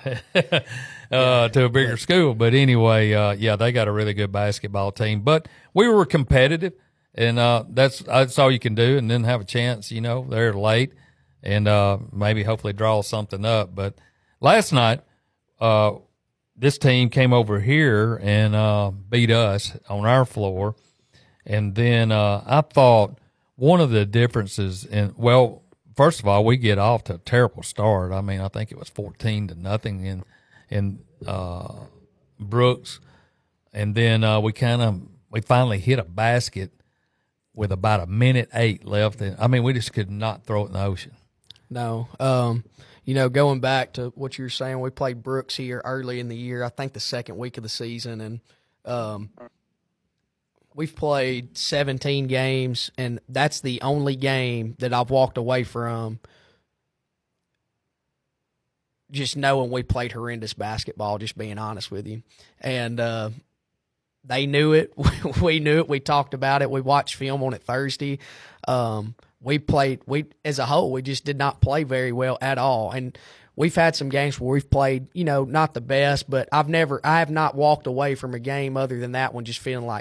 uh, to a bigger school. But anyway, uh, yeah, they got a really good basketball team. But we were competitive, and uh, that's that's all you can do, and then have a chance, you know, they're late, and uh, maybe hopefully draw something up. But last night, uh, this team came over here and uh, beat us on our floor. And then uh, I thought one of the differences in, well, first of all, we get off to a terrible start. I mean, I think it was fourteen to nothing in in uh, Brooks, and then uh, we kind of we finally hit a basket with about a minute eight left. And I mean, we just could not throw it in the ocean. No, um, you know, going back to what you were saying, we played Brooks here early in the year, I think the second week of the season, and um, we've played seventeen games, and that's the only game that I've walked away from just knowing we played horrendous basketball, just being honest with you. And uh, they knew it. We knew it. We talked about it. We watched film on it Thursday. Um, we played, we as a whole, we just did not play very well at all. And we've had some games where we've played, you know, not the best, but I've never, I have not walked away from a game other than that one just feeling like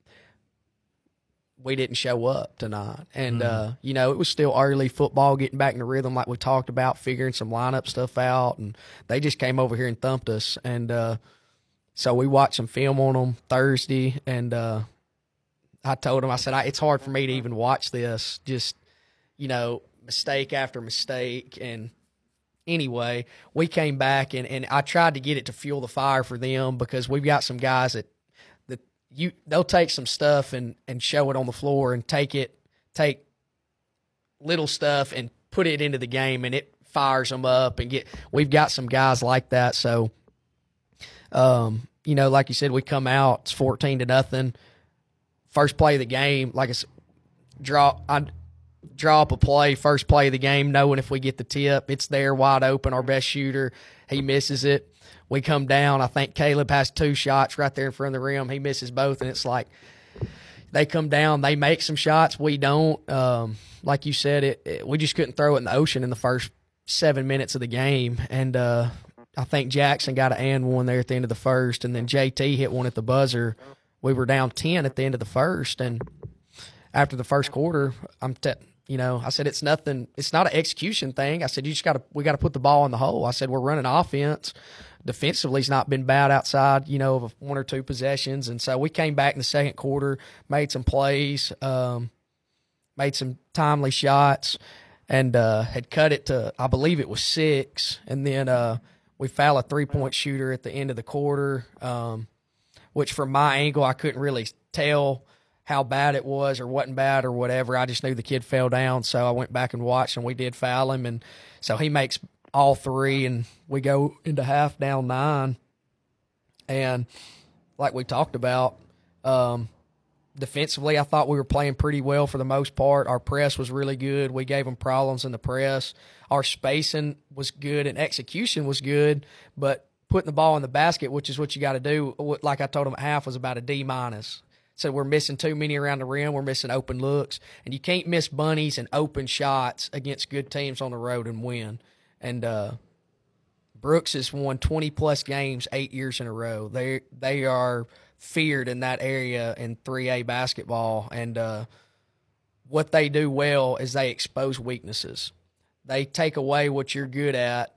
we didn't show up tonight. And, mm-hmm. uh, you know, it was still early football, getting back in the rhythm like we talked about, figuring some lineup stuff out. And they just came over here and thumped us. And uh, so we watched some film on them Thursday. And uh, I told them, I said, I, it's hard for me to even watch this. Just, you know, mistake after mistake. And anyway, we came back, and, and I tried to get it to fuel the fire for them because we've got some guys that, You, they'll take some stuff and, and show it on the floor and take it, take little stuff and put it into the game, and it fires them up. And get, we've got some guys like that. So, um, you know, like you said, we come out, it's fourteen to nothing. First play of the game, like I said, draw, I draw up a play, first play of the game, knowing if we get the tip, it's there wide open, our best shooter, he misses it. We come down, I think Caleb has two shots right there in front of the rim. He misses both, and it's like they come down, they make some shots, we don't. Um, like you said, it, it we just couldn't throw it in the ocean in the first seven minutes of the game. And uh, I think Jackson got an and one there at the end of the first, and then J T hit one at the buzzer. We were down ten at the end of the first, and after the first quarter, I'm te- you know, I said it's nothing. It's not an execution thing. I said you just got to we got to put the ball in the hole. I said we're running offense. Defensively, it's not been bad outside, you know, of one or two possessions. And so we came back in the second quarter, made some plays, um, made some timely shots, and uh, had cut it to, I believe it was six. And then uh, we fouled a three-point shooter at the end of the quarter, um, which from my angle, I couldn't really tell how bad it was or wasn't bad or whatever. I just knew the kid fell down, so I went back and watched, and we did foul him. And so he makes all three, and we go into half down nine. And like we talked about, um, defensively, I thought we were playing pretty well for the most part. Our press was really good. We gave them problems in the press. Our spacing was good, and execution was good, but putting the ball in the basket, which is what you got to do, like I told them at half, was about a D minus. So we're missing too many around the rim. We're missing open looks, and you can't miss bunnies and open shots against good teams on the road and win. And uh, Brooks has won twenty-plus games eight years in a row. They they are feared in that area in three A basketball. And uh, what they do well is they expose weaknesses. They take away what you're good at,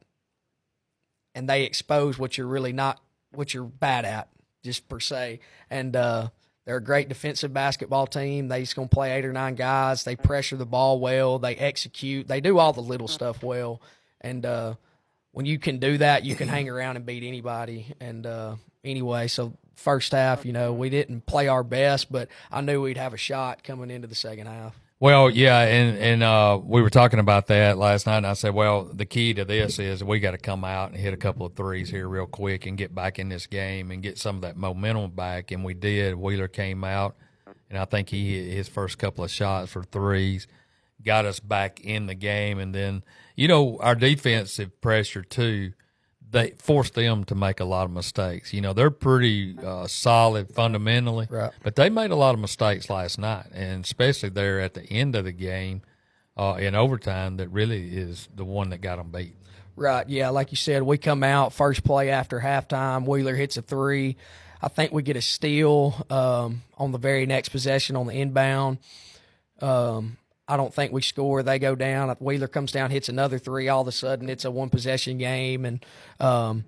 and they expose what you're really not, what you're bad at, just per se. And uh, they're a great defensive basketball team. They just going to play eight or nine guys. They pressure the ball well. They execute. They do all the little stuff well. And uh, when you can do that, you can hang around and beat anybody. And uh, anyway, so first half, you know, we didn't play our best, but I knew we'd have a shot coming into the second half. Well, yeah, and and uh, we were talking about that last night, and I said, well, the key to this is we got to come out and hit a couple of threes here real quick and get back in this game and get some of that momentum back. And we did. Wheeler came out, and I think he hit his first couple of shots for threes, got us back in the game. And then, you know, our defensive pressure too, they forced them to make a lot of mistakes. You know, they're pretty uh, solid fundamentally, right, but they made a lot of mistakes last night, and especially there at the end of the game uh, in overtime that really is the one that got them beat. Right, yeah, like you said, we come out, first play after halftime, Wheeler hits a three. I think we get a steal um, on the very next possession on the inbound. Um I don't think we score. They go down. Wheeler comes down, hits another three. All of a sudden, it's a one-possession game. And um,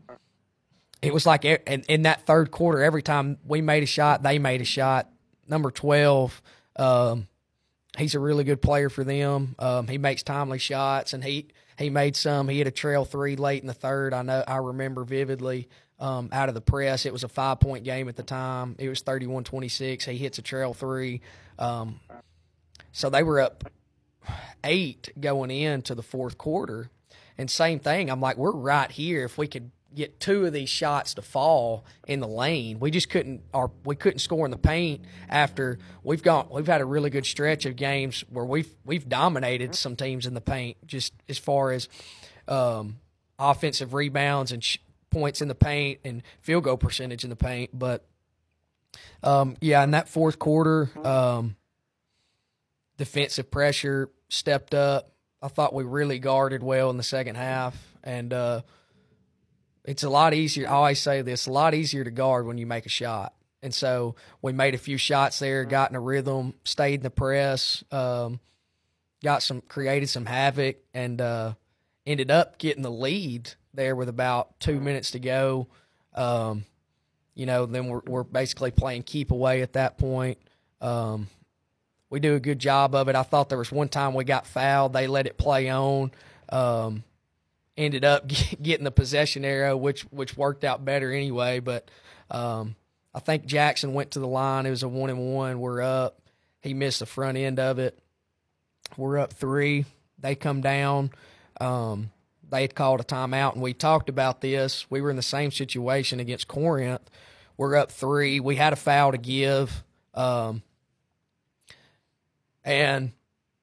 it was like in, in that third quarter, every time we made a shot, they made a shot. Number twelve, um, he's a really good player for them. Um, he makes timely shots, and he, he made some. He hit a trail three late in the third. I know I remember vividly um, out of the press. It was a five-point game at the time. It was thirty-one twenty-six. He hits a trail three. Um So they were up eight going into the fourth quarter, And same thing, I'm like, we're right here. If we could get two of these shots to fall in the lane, we just couldn't, or we couldn't score in the paint. After we've gone, we've had a really good stretch of games where we've we've dominated some teams in the paint, just as far as um, offensive rebounds and sh- points in the paint and field goal percentage in the paint. But um, yeah, in that fourth quarter, um, defensive pressure stepped up. I thought we really guarded well in the second half, and uh, it's a lot easier. I always say this: a lot easier to guard when you make a shot. And so we made a few shots there, got in a rhythm, stayed in the press, um, got some, created some havoc, and uh, ended up getting the lead there with about two minutes to go. Um, you know, then we're we're basically playing keep away at that point. Um, we do a good job of it. I thought there was one time we got fouled. They let it play on. Um, ended up getting the possession arrow, which which worked out better anyway. But um, I think Jackson went to the line. It was a one and one. We're up. He missed the front end of it. We're up three. They come down. Um, they had called a timeout, and we talked about this. We were in the same situation against Corinth. We're up three. We had a foul to give. Um, and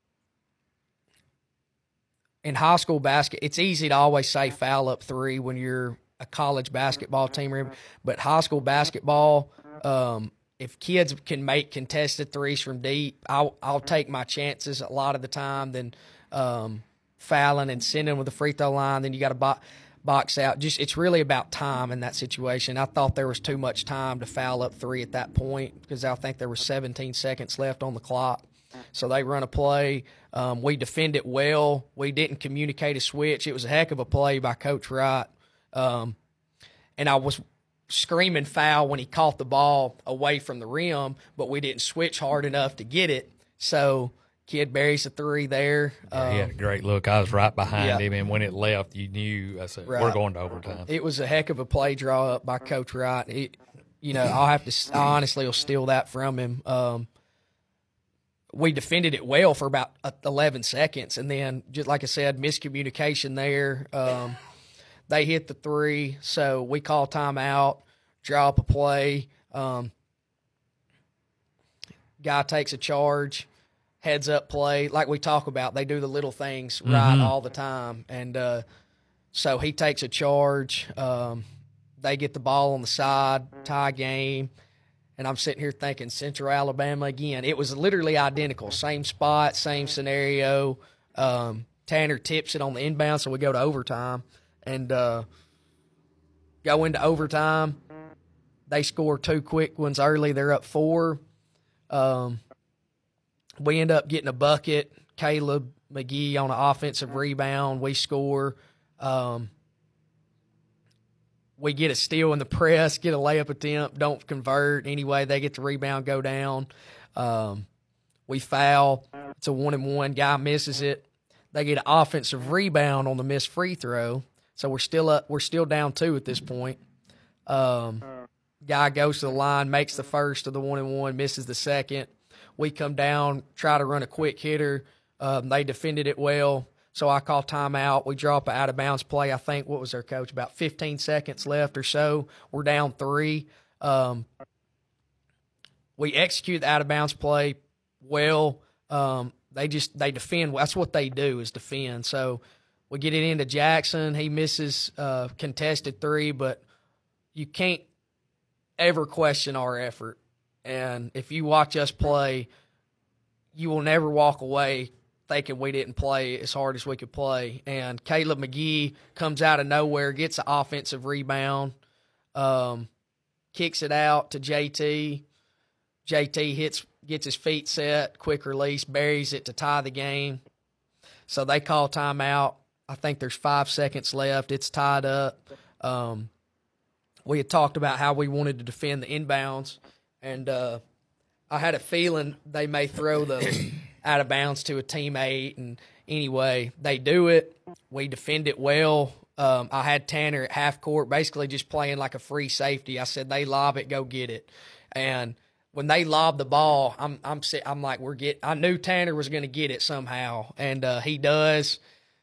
in high school basket, it's easy to always say foul up three when you're a college basketball team. But high school basketball, um, if kids can make contested threes from deep, I'll, I'll take my chances a lot of the time than um, fouling and sending with the free throw line. Then you got to bo- box out. Just it's really about time in that situation. I thought there was too much time to foul up three at that point because I think there were seventeen seconds left on the clock. So they run a play. Um, we defend it well. We didn't communicate a switch. It was a heck of a play by Coach Wright. Um, and I was screaming foul when he caught the ball away from the rim, but we didn't switch hard enough to get it. So kid buries a three there. Yeah, um, he had a great look. I was right behind yeah. him, and when it left, you knew I said, Right. we're going to overtime. It was a heck of a play draw up by Coach Wright. It, you know, I'll have to – I honestly will steal that from him. Um, we defended it well for about eleven seconds, and then, just like I said, miscommunication there. Um, they hit the three, so we call timeout, draw up a play. Um, guy takes a charge, heads up play. Like we talk about, they do the little things right Mhm. all the time. And uh, so he takes a charge. Um, they get the ball on the side, tie game. And I'm sitting here thinking Central Alabama again. It was literally identical. Same spot, same scenario. Um, Tanner tips it on the inbound, so we go to overtime. And uh, go into overtime. They score two quick ones early. They're up four. Um, we end up getting a bucket. Caleb McGee on an offensive rebound. We score. Um, we get a steal in the press, get a layup attempt, don't convert. Anyway, they get the rebound, go down. Um, we foul. It's a one and one. Guy misses it. They get an offensive rebound on the missed free throw. So we're still up. We're still down two at this point. Um, guy goes to the line, makes the first of the one and one, misses the second. We come down, try to run a quick hitter. Um, they defended it well. So I call timeout. We drop an out-of-bounds play. I think, what was their coach, about fifteen seconds left or so. We're down three. Um, we execute the out-of-bounds play well. Um, they just they defend. That's what they do is defend. So we get it into Jackson. He misses uh, contested three, but you can't ever question our effort. And if you watch us play, you will never walk away thinking we didn't play as hard as we could play. And Caleb McGee comes out of nowhere, gets an offensive rebound, um, kicks it out to J T. J T hits, gets his feet set, quick release, buries it to tie the game. So they call timeout. I think there's five seconds left. It's tied up. Um, we had talked about how we wanted to defend the inbounds, and uh, I had a feeling they may throw the out of bounds to a teammate, and anyway, they do it. We defend it well. Um, I had Tanner at half court, basically just playing like a free safety. I said, they lob it, go get it. And when they lob the ball, I'm I'm I'm like, we're get. I knew Tanner was going to get it somehow, and uh, he does.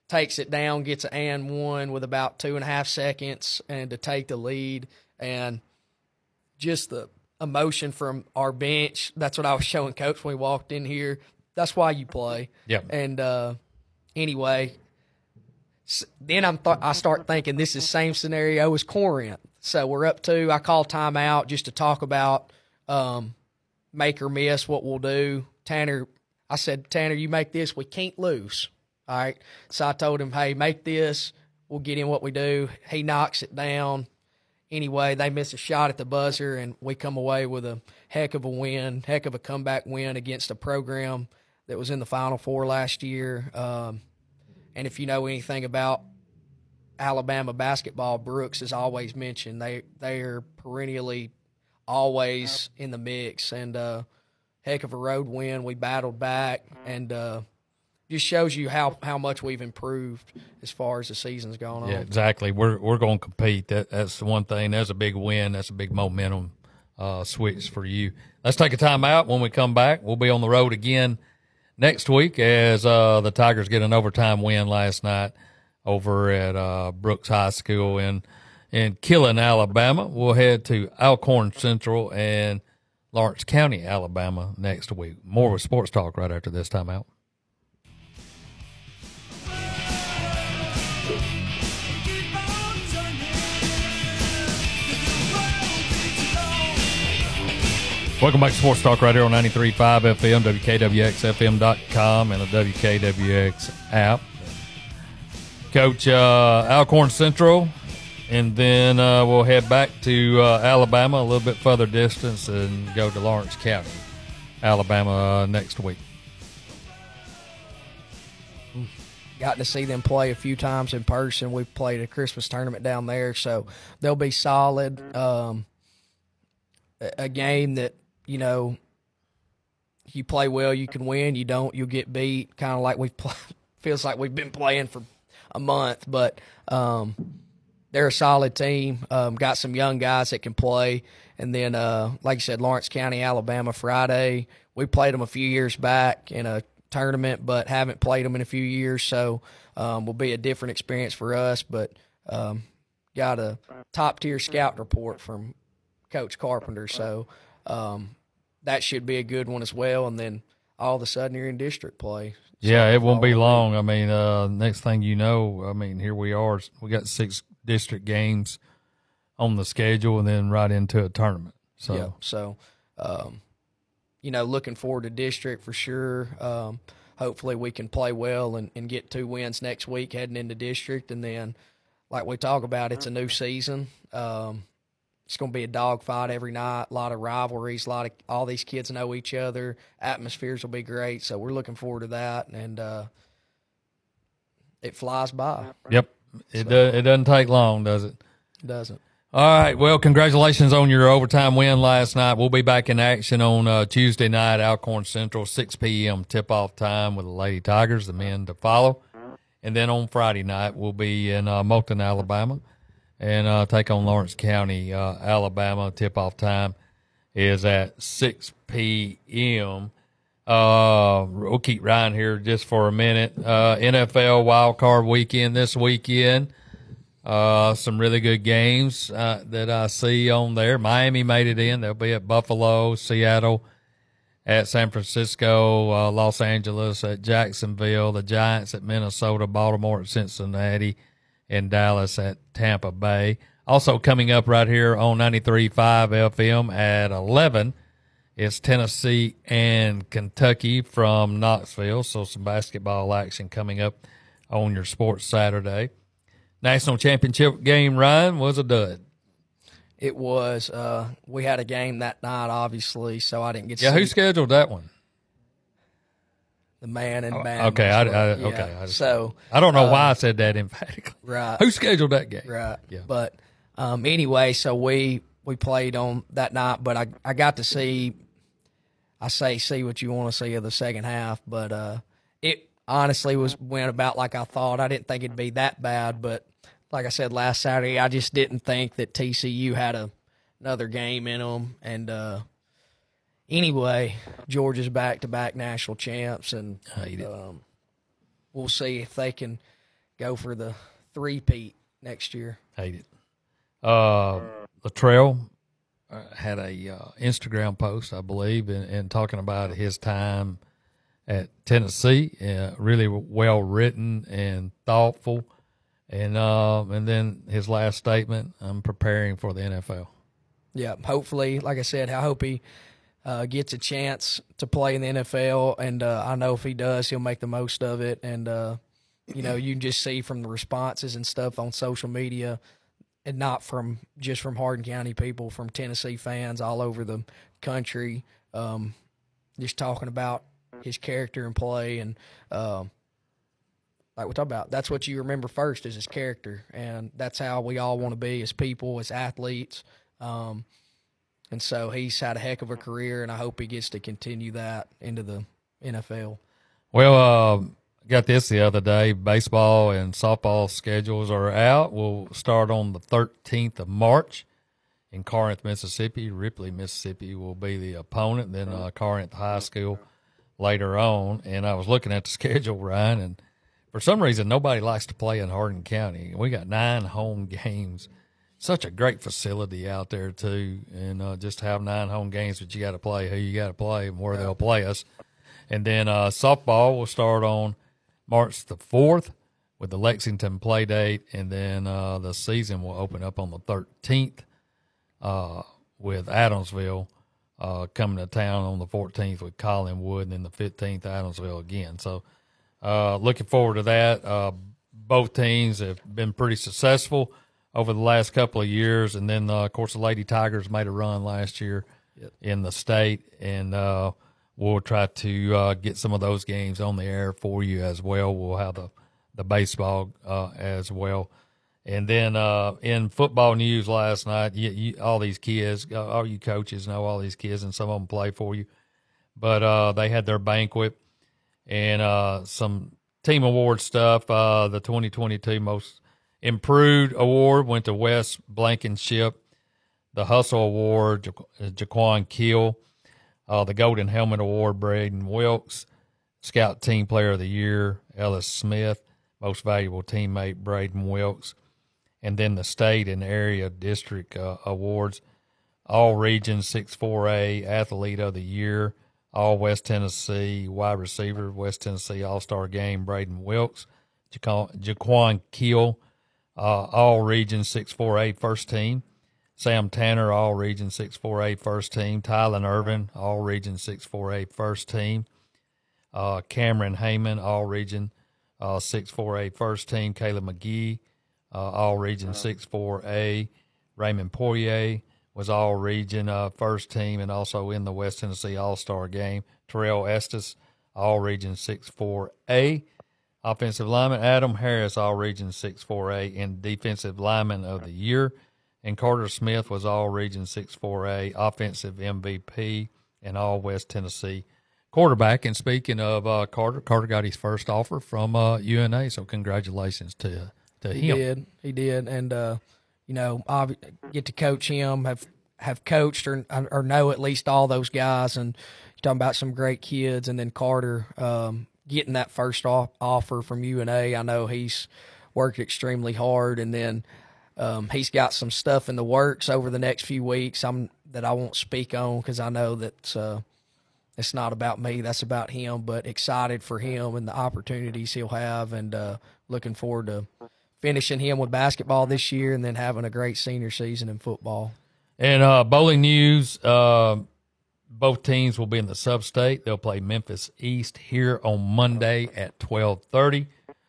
takes it down, gets an and one with about two and a half seconds, and to take the lead, and just the emotion from our bench. That's what I was showing Coach when we walked in here. That's why you play. Yeah. And uh, anyway, then I'm th- I start thinking this is same scenario as Corinth. So we're up to, I call timeout just to talk about um, make or miss, what we'll do. Tanner, I said, Tanner, you make this, we can't lose. All right. So I told him, hey, make this, we'll get in what we do. He knocks it down. Anyway, they miss a shot at the buzzer, and we come away with a heck of a win, heck of a comeback win against a program that was in the Final Four last year. Um, and if you know anything about Alabama basketball, Brooks is always mentioned. They they are perennially always in the mix, and uh, heck of a road win. We battled back, and uh, just shows you how, how much we've improved as far as the season's gone on. Yeah, exactly. We're we're going to compete. That that's the one thing. That's a big win. That's a big momentum uh, switch for you. Let's take a time out. When we come back, we'll be on the road again next week as uh, the Tigers get an overtime win last night over at uh, Brooks High School in in Killen, Alabama. We'll head to Alcorn Central and Lawrence County, Alabama next week. More with Sports Talk right after this time out. Welcome back to Sports Talk right here on ninety-three point five F M, W K W X F M dot com, and the W K W X app. Coach, uh, Alcorn Central, and then uh, we'll head back to uh, Alabama, a little bit further distance, and go to Lawrence County, Alabama uh, next week. Got to see them play a few times in person. We played a Christmas tournament down there, so they'll be solid. Um, a game that, you know, you play well, you can win. You don't, you'll get beat. Kind of like we've play, feels like we've been playing for a month, but um, they're a solid team. Um, got some young guys that can play. And then, uh, like I said, Lawrence County, Alabama, Friday. We played them a few years back in a tournament, but haven't played them in a few years, so um, will be a different experience for us. But um, got a top-tier scout report from Coach Carpenter, so um, that should be a good one as well. And then all of a sudden you're in district play. Yeah, it won't be long. I mean, uh, next thing you know, I mean, here we are. We got six district games on the schedule, and then right into a tournament. So, yeah, so um, you know, looking forward to district for sure. Um, hopefully we can play well and, and get two wins next week heading into district. And then, like we talk about, it's a new season. Um, it's going to be a dogfight every night, a lot of rivalries, a lot of all these kids know each other. Atmospheres will be great, so we're looking forward to that. And uh, it flies by. Yep, it so, do, it doesn't take long, does it? It doesn't. All right, well, congratulations on your overtime win last night. We'll be back in action on uh, Tuesday night, Alcorn Central, six p.m. tip-off time with the Lady Tigers, the men to follow. And then on Friday night, we'll be in uh, Moulton, Alabama, and uh, take on Lawrence County, uh, Alabama. Tip-off time is at six p.m. Uh, we'll keep Ryan here just for a minute. Uh, N F L Wild Card Weekend this weekend. Uh, some really good games uh, that I see on there. Miami made it in. They'll be at Buffalo, Seattle, at San Francisco, uh, Los Angeles, at Jacksonville, the Giants at Minnesota, Baltimore at Cincinnati, and Dallas at Tampa Bay. Also coming up right here on ninety-three point five F M at eleven, it's Tennessee and Kentucky from Knoxville. So some basketball action coming up on your Sports Saturday. National championship game, Ryan, was a dud. It was. Uh, we had a game that night, obviously, so I didn't get to yeah, see who scheduled that one? The man and man. Oh, okay, I, I, yeah. okay. I just, so I don't know uh, why I said that emphatically. Right. Who scheduled that game? Right. Yeah. But um, anyway, so we we played on that night, but I, I got to see, I say see what you want to see of the second half, but uh, it honestly was went about like I thought. I didn't think it'd be that bad, but like I said last Saturday, I just didn't think that T C U had a, another game in them. And uh, anyway, Georgia's back-to-back national champs, and um, we'll see if they can go for the three-peat next year. Hate it. Uh, Latrell uh, had a uh, Instagram post, I believe, and, and talking about his time at Tennessee. Uh, really well written and thoughtful. And uh, and then his last statement: "I'm preparing for the N F L." Yeah, hopefully, like I said, I hope he uh, gets a chance to play in the N F L, and uh, I know if he does, he'll make the most of it. And uh, you know, you can just see from the responses and stuff on social media, and not from just from Hardin County people, from Tennessee fans all over the country, um, just talking about his character and play, and um, like we talked about, that's what you remember first is his character, and that's how we all want to be as people, as athletes. Um, and so he's had a heck of a career, and I hope he gets to continue that into the N F L. Well, uh, got this the other day. Baseball and softball schedules are out. We'll start on the thirteenth of March in Corinth, Mississippi. Ripley, Mississippi will be the opponent, then uh, Corinth High School later on. And I was looking at the schedule, Ryan, and for some reason nobody likes to play in Hardin County. We got nine home games. Such a great facility out there, too, and uh, just have nine home games, but you got to play who you got to play and where they'll play us. And then uh, softball will start on March the fourth with the Lexington play date, and then uh, the season will open up on the thirteenth uh, with Adamsville uh, coming to town on the fourteenth with Collinwood, and then the fifteenth Adamsville again. So uh, looking forward to that. Uh, both teams have been pretty successful over the last couple of years, and then, uh, of course, the Lady Tigers made a run last year yep. in the state, and uh, we'll try to uh, get some of those games on the air for you as well. We'll have the, the baseball uh, as well. And then uh, in football news last night, you, you, all these kids, all you coaches know all these kids, and some of them play for you, but uh, they had their banquet and uh, some team award stuff. Uh, the twenty twenty-two most Improved Award went to Wes Blankenship. The Hustle Award, ja- Jaquan Keel. Uh, the Golden Helmet Award, Braden Wilkes. Scout Team Player of the Year, Ellis Smith. Most Valuable Teammate, Braden Wilkes. And then the State and Area District uh, Awards. All Regions six four A Athlete of the Year. All West Tennessee Wide Receiver, West Tennessee All-Star Game, Braden Wilkes. Jaquan, Jaquan Keel. Uh, all Region six four A First Team. Sam Tanner, All Region six four A First Team. Tylen Irvin, All Region six four A First Team. Uh, Cameron Heyman, All Region uh, six four A First Team. Caleb McGee, uh, All Region six four A. Raymond Poirier was All Region uh, First Team and also in the West Tennessee All-Star Game. Terrell Estes, All Region six four A. Offensive lineman Adam Harris, All Region six four A, and Defensive Lineman of the Year. And Carter Smith was All Region six four A, Offensive M V P, and All West Tennessee quarterback. And speaking of uh, Carter, Carter got his first offer from uh, U N A, so congratulations to to he him. He did, he did, and uh, you know, I get to coach him, have have coached or or know at least all those guys, and you're talking about some great kids, and then Carter. Um, Getting that first off, offer from U N A, I know he's worked extremely hard, and then um, he's got some stuff in the works over the next few weeks I'm, that I won't speak on because I know that uh, it's not about me, that's about him, but excited for him and the opportunities he'll have, and uh, looking forward to finishing him with basketball this year and then having a great senior season in football. And uh, bowling news, uh, both teams will be in the sub-state. They'll play Memphis East here on Monday at twelve thirty.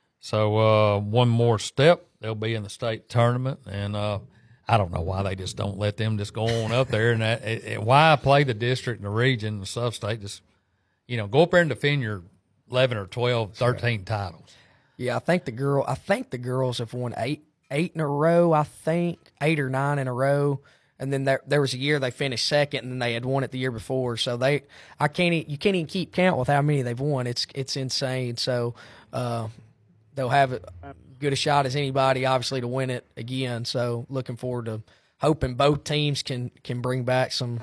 So uh, one more step, they'll be in the state tournament. And uh, I don't know why they just don't let them just go on up there. And that, it, it, why play the district and the region, the sub-state, just, you know, go up there and defend your eleven or twelve, thirteen right. titles. Yeah, I think the girl. I think the girls have won eight, eight in a row. I think eight or nine in a row. And then there there was a year they finished second, and then they had won it the year before. So they, I can't e- you can't even keep count with how many they've won. It's it's insane. So uh, they'll have as good a shot as anybody, obviously, to win it again. So looking forward to hoping both teams can can bring back some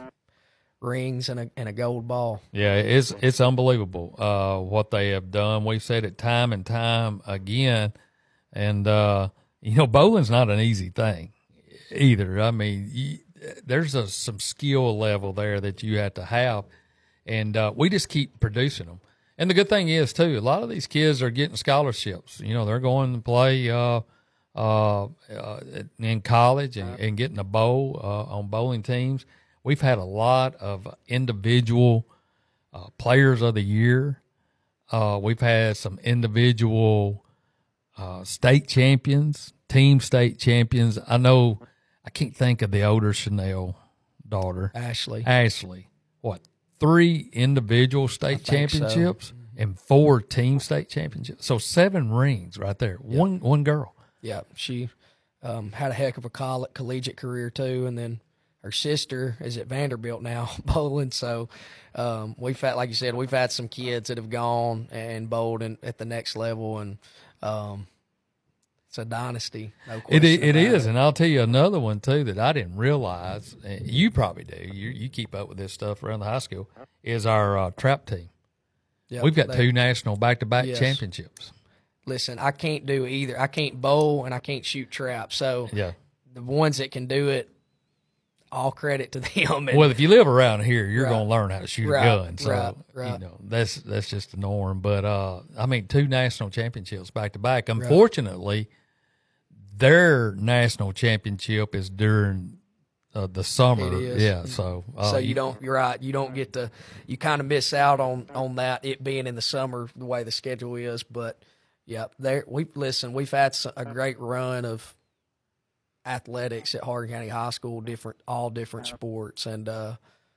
rings and a and a gold ball. Yeah, it's it's unbelievable uh, what they have done. We've said it time and time again. And, uh, you know, bowling's not an easy thing either. I mean, you, there's a, some skill level there that you have to have. And uh, we just keep producing them. And the good thing is, too, a lot of these kids are getting scholarships. You know, they're going to play uh, uh, uh, in college and, and getting a bowl uh, on bowling teams. We've had a lot of individual uh, players of the year. Uh, we've had some individual uh, state champions, team state champions. I know I can't think of the older Chanel daughter. Ashley. Ashley. What, three individual state championships so. and four team state championships? So seven rings right there. Yep. One one girl. Yeah, she um, had a heck of a coll- collegiate career too, and then her sister is at Vanderbilt now bowling. So um, we've had, like you said, we've had some kids that have gone and bowled in, at the next level, and um, it's a dynasty. No question. It it is, it. And I'll tell you another one too that I didn't realize. You probably do. You you keep up with this stuff around the high school. Is our uh, trap team? Yep, we've got they, two national back to back championships. Listen, I can't do either. I can't bowl and I can't shoot trap. So yeah, the ones that can do it, all credit to them. And, well, if you live around here, you're right, going to learn how to shoot right, a gun. So right, right. you know that's that's just the norm. But uh, I mean, two national championships back to back. Unfortunately, right. their national championship is during uh, the summer. It is. Yeah, so uh, so you don't. You're right. You don't get to. You kind of miss out on on that. It being in the summer, the way the schedule is. But yeah, there we listen. We've had a great run of athletics at Hardin County High School, different, all different sports, and uh,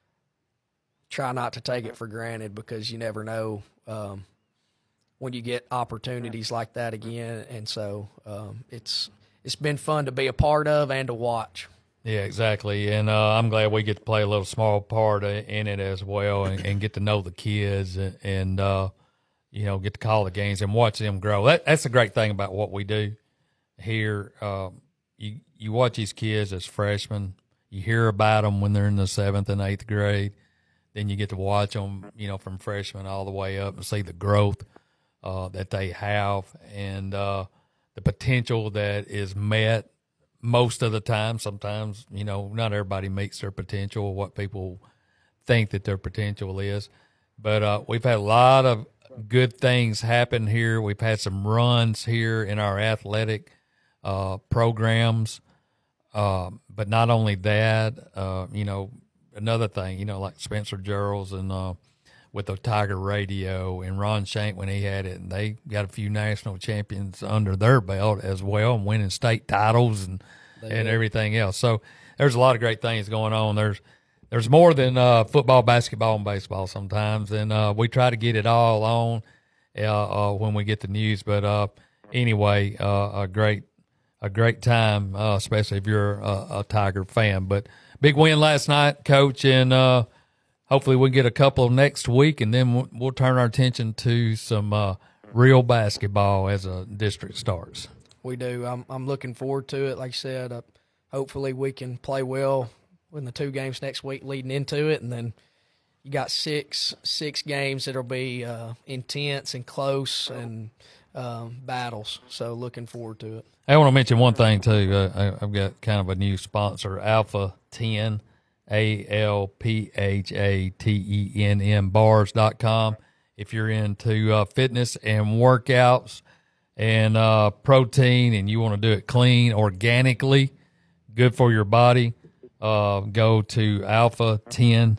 try not to take it for granted because you never know um, when you get opportunities like that again. And so um, it's it's been fun to be a part of and to watch. Yeah, exactly. And uh, I'm glad we get to play a little small part in it as well, and, and get to know the kids, and, and uh, you know, get to call the games and watch them grow. That, that's the great thing about what we do here. Um, You you watch these kids as freshmen. You hear about them when they're in the seventh and eighth grade. Then you get to watch them, you know, from freshmen all the way up and see the growth uh, that they have, and uh, the potential that is met most of the time. Sometimes, you know, not everybody meets their potential or what people think that their potential is. But uh, we've had a lot of good things happen here. We've had some runs here in our athletic Uh, programs, uh, but not only that, uh, you know, another thing, you know, like Spencer Gerals and uh, with the Tiger Radio and Ron Shank when he had it, and they got a few national champions under their belt as well, and winning state titles and and everything else. So there's a lot of great things going on. There's there's more than uh, football, basketball, and baseball sometimes, and uh, we try to get it all on uh, uh, when we get the news. But uh, anyway, uh, a great. A great time, uh, especially if you're a, a Tiger fan. But big win last night, Coach, and uh, hopefully we get a couple next week, and then we'll, we'll turn our attention to some uh, real basketball as a district starts. We do. I'm I'm looking forward to it. Like I said, uh, hopefully we can play well in the two games next week leading into it, and then you got six six games that'll be uh, intense and close and um, battles. So looking forward to it. I want to mention one thing, too. Uh, I, I've got kind of a new sponsor, Alpha ten, A L P H A T E N N, bars dot com. If you're into uh, fitness and workouts and uh, protein and you want to do it clean, organically, good for your body, uh, go to alpha ten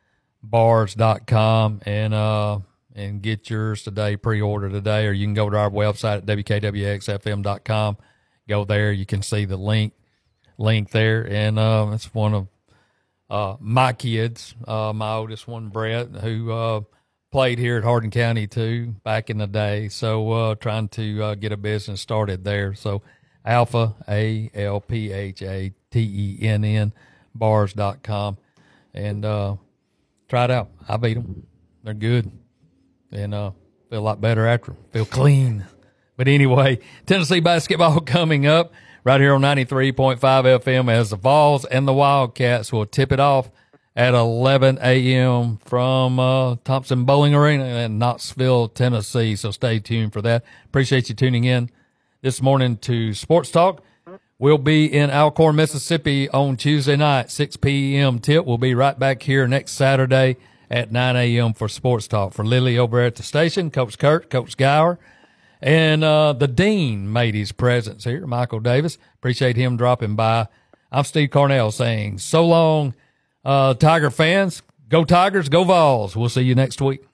bars dot com and uh, and get yours today, pre-order today, or you can go to our website at W K W X F M dot com. Go there, you can see the link link there, and uh, it's one of uh, my kids, uh, my oldest one, Brett, who uh, played here at Hardin County too back in the day. So uh, trying to uh, get a business started there. So Alpha, A L P H A T E N N, bars dot com, and uh, try it out. I beat them. They're good, and uh, feel a lot better after them. Feel clean. But anyway, Tennessee basketball coming up right here on ninety-three point five F M as the Vols and the Wildcats will tip it off at eleven a.m. from uh, Thompson Bowling Arena in Knoxville, Tennessee. So stay tuned for that. Appreciate you tuning in. this morning to Sports Talk. We'll be in Alcorn, Mississippi on Tuesday night, six p.m. tip. We'll be right back here next Saturday at nine a.m. for Sports Talk. For Lily over at the station, Coach Kurt, Coach Gower, and uh, the Dean made his presence here, Michael Davis. Appreciate him dropping by. I'm Steve Cornell saying so long, uh, Tiger fans. Go Tigers, go Vols. We'll see you next week.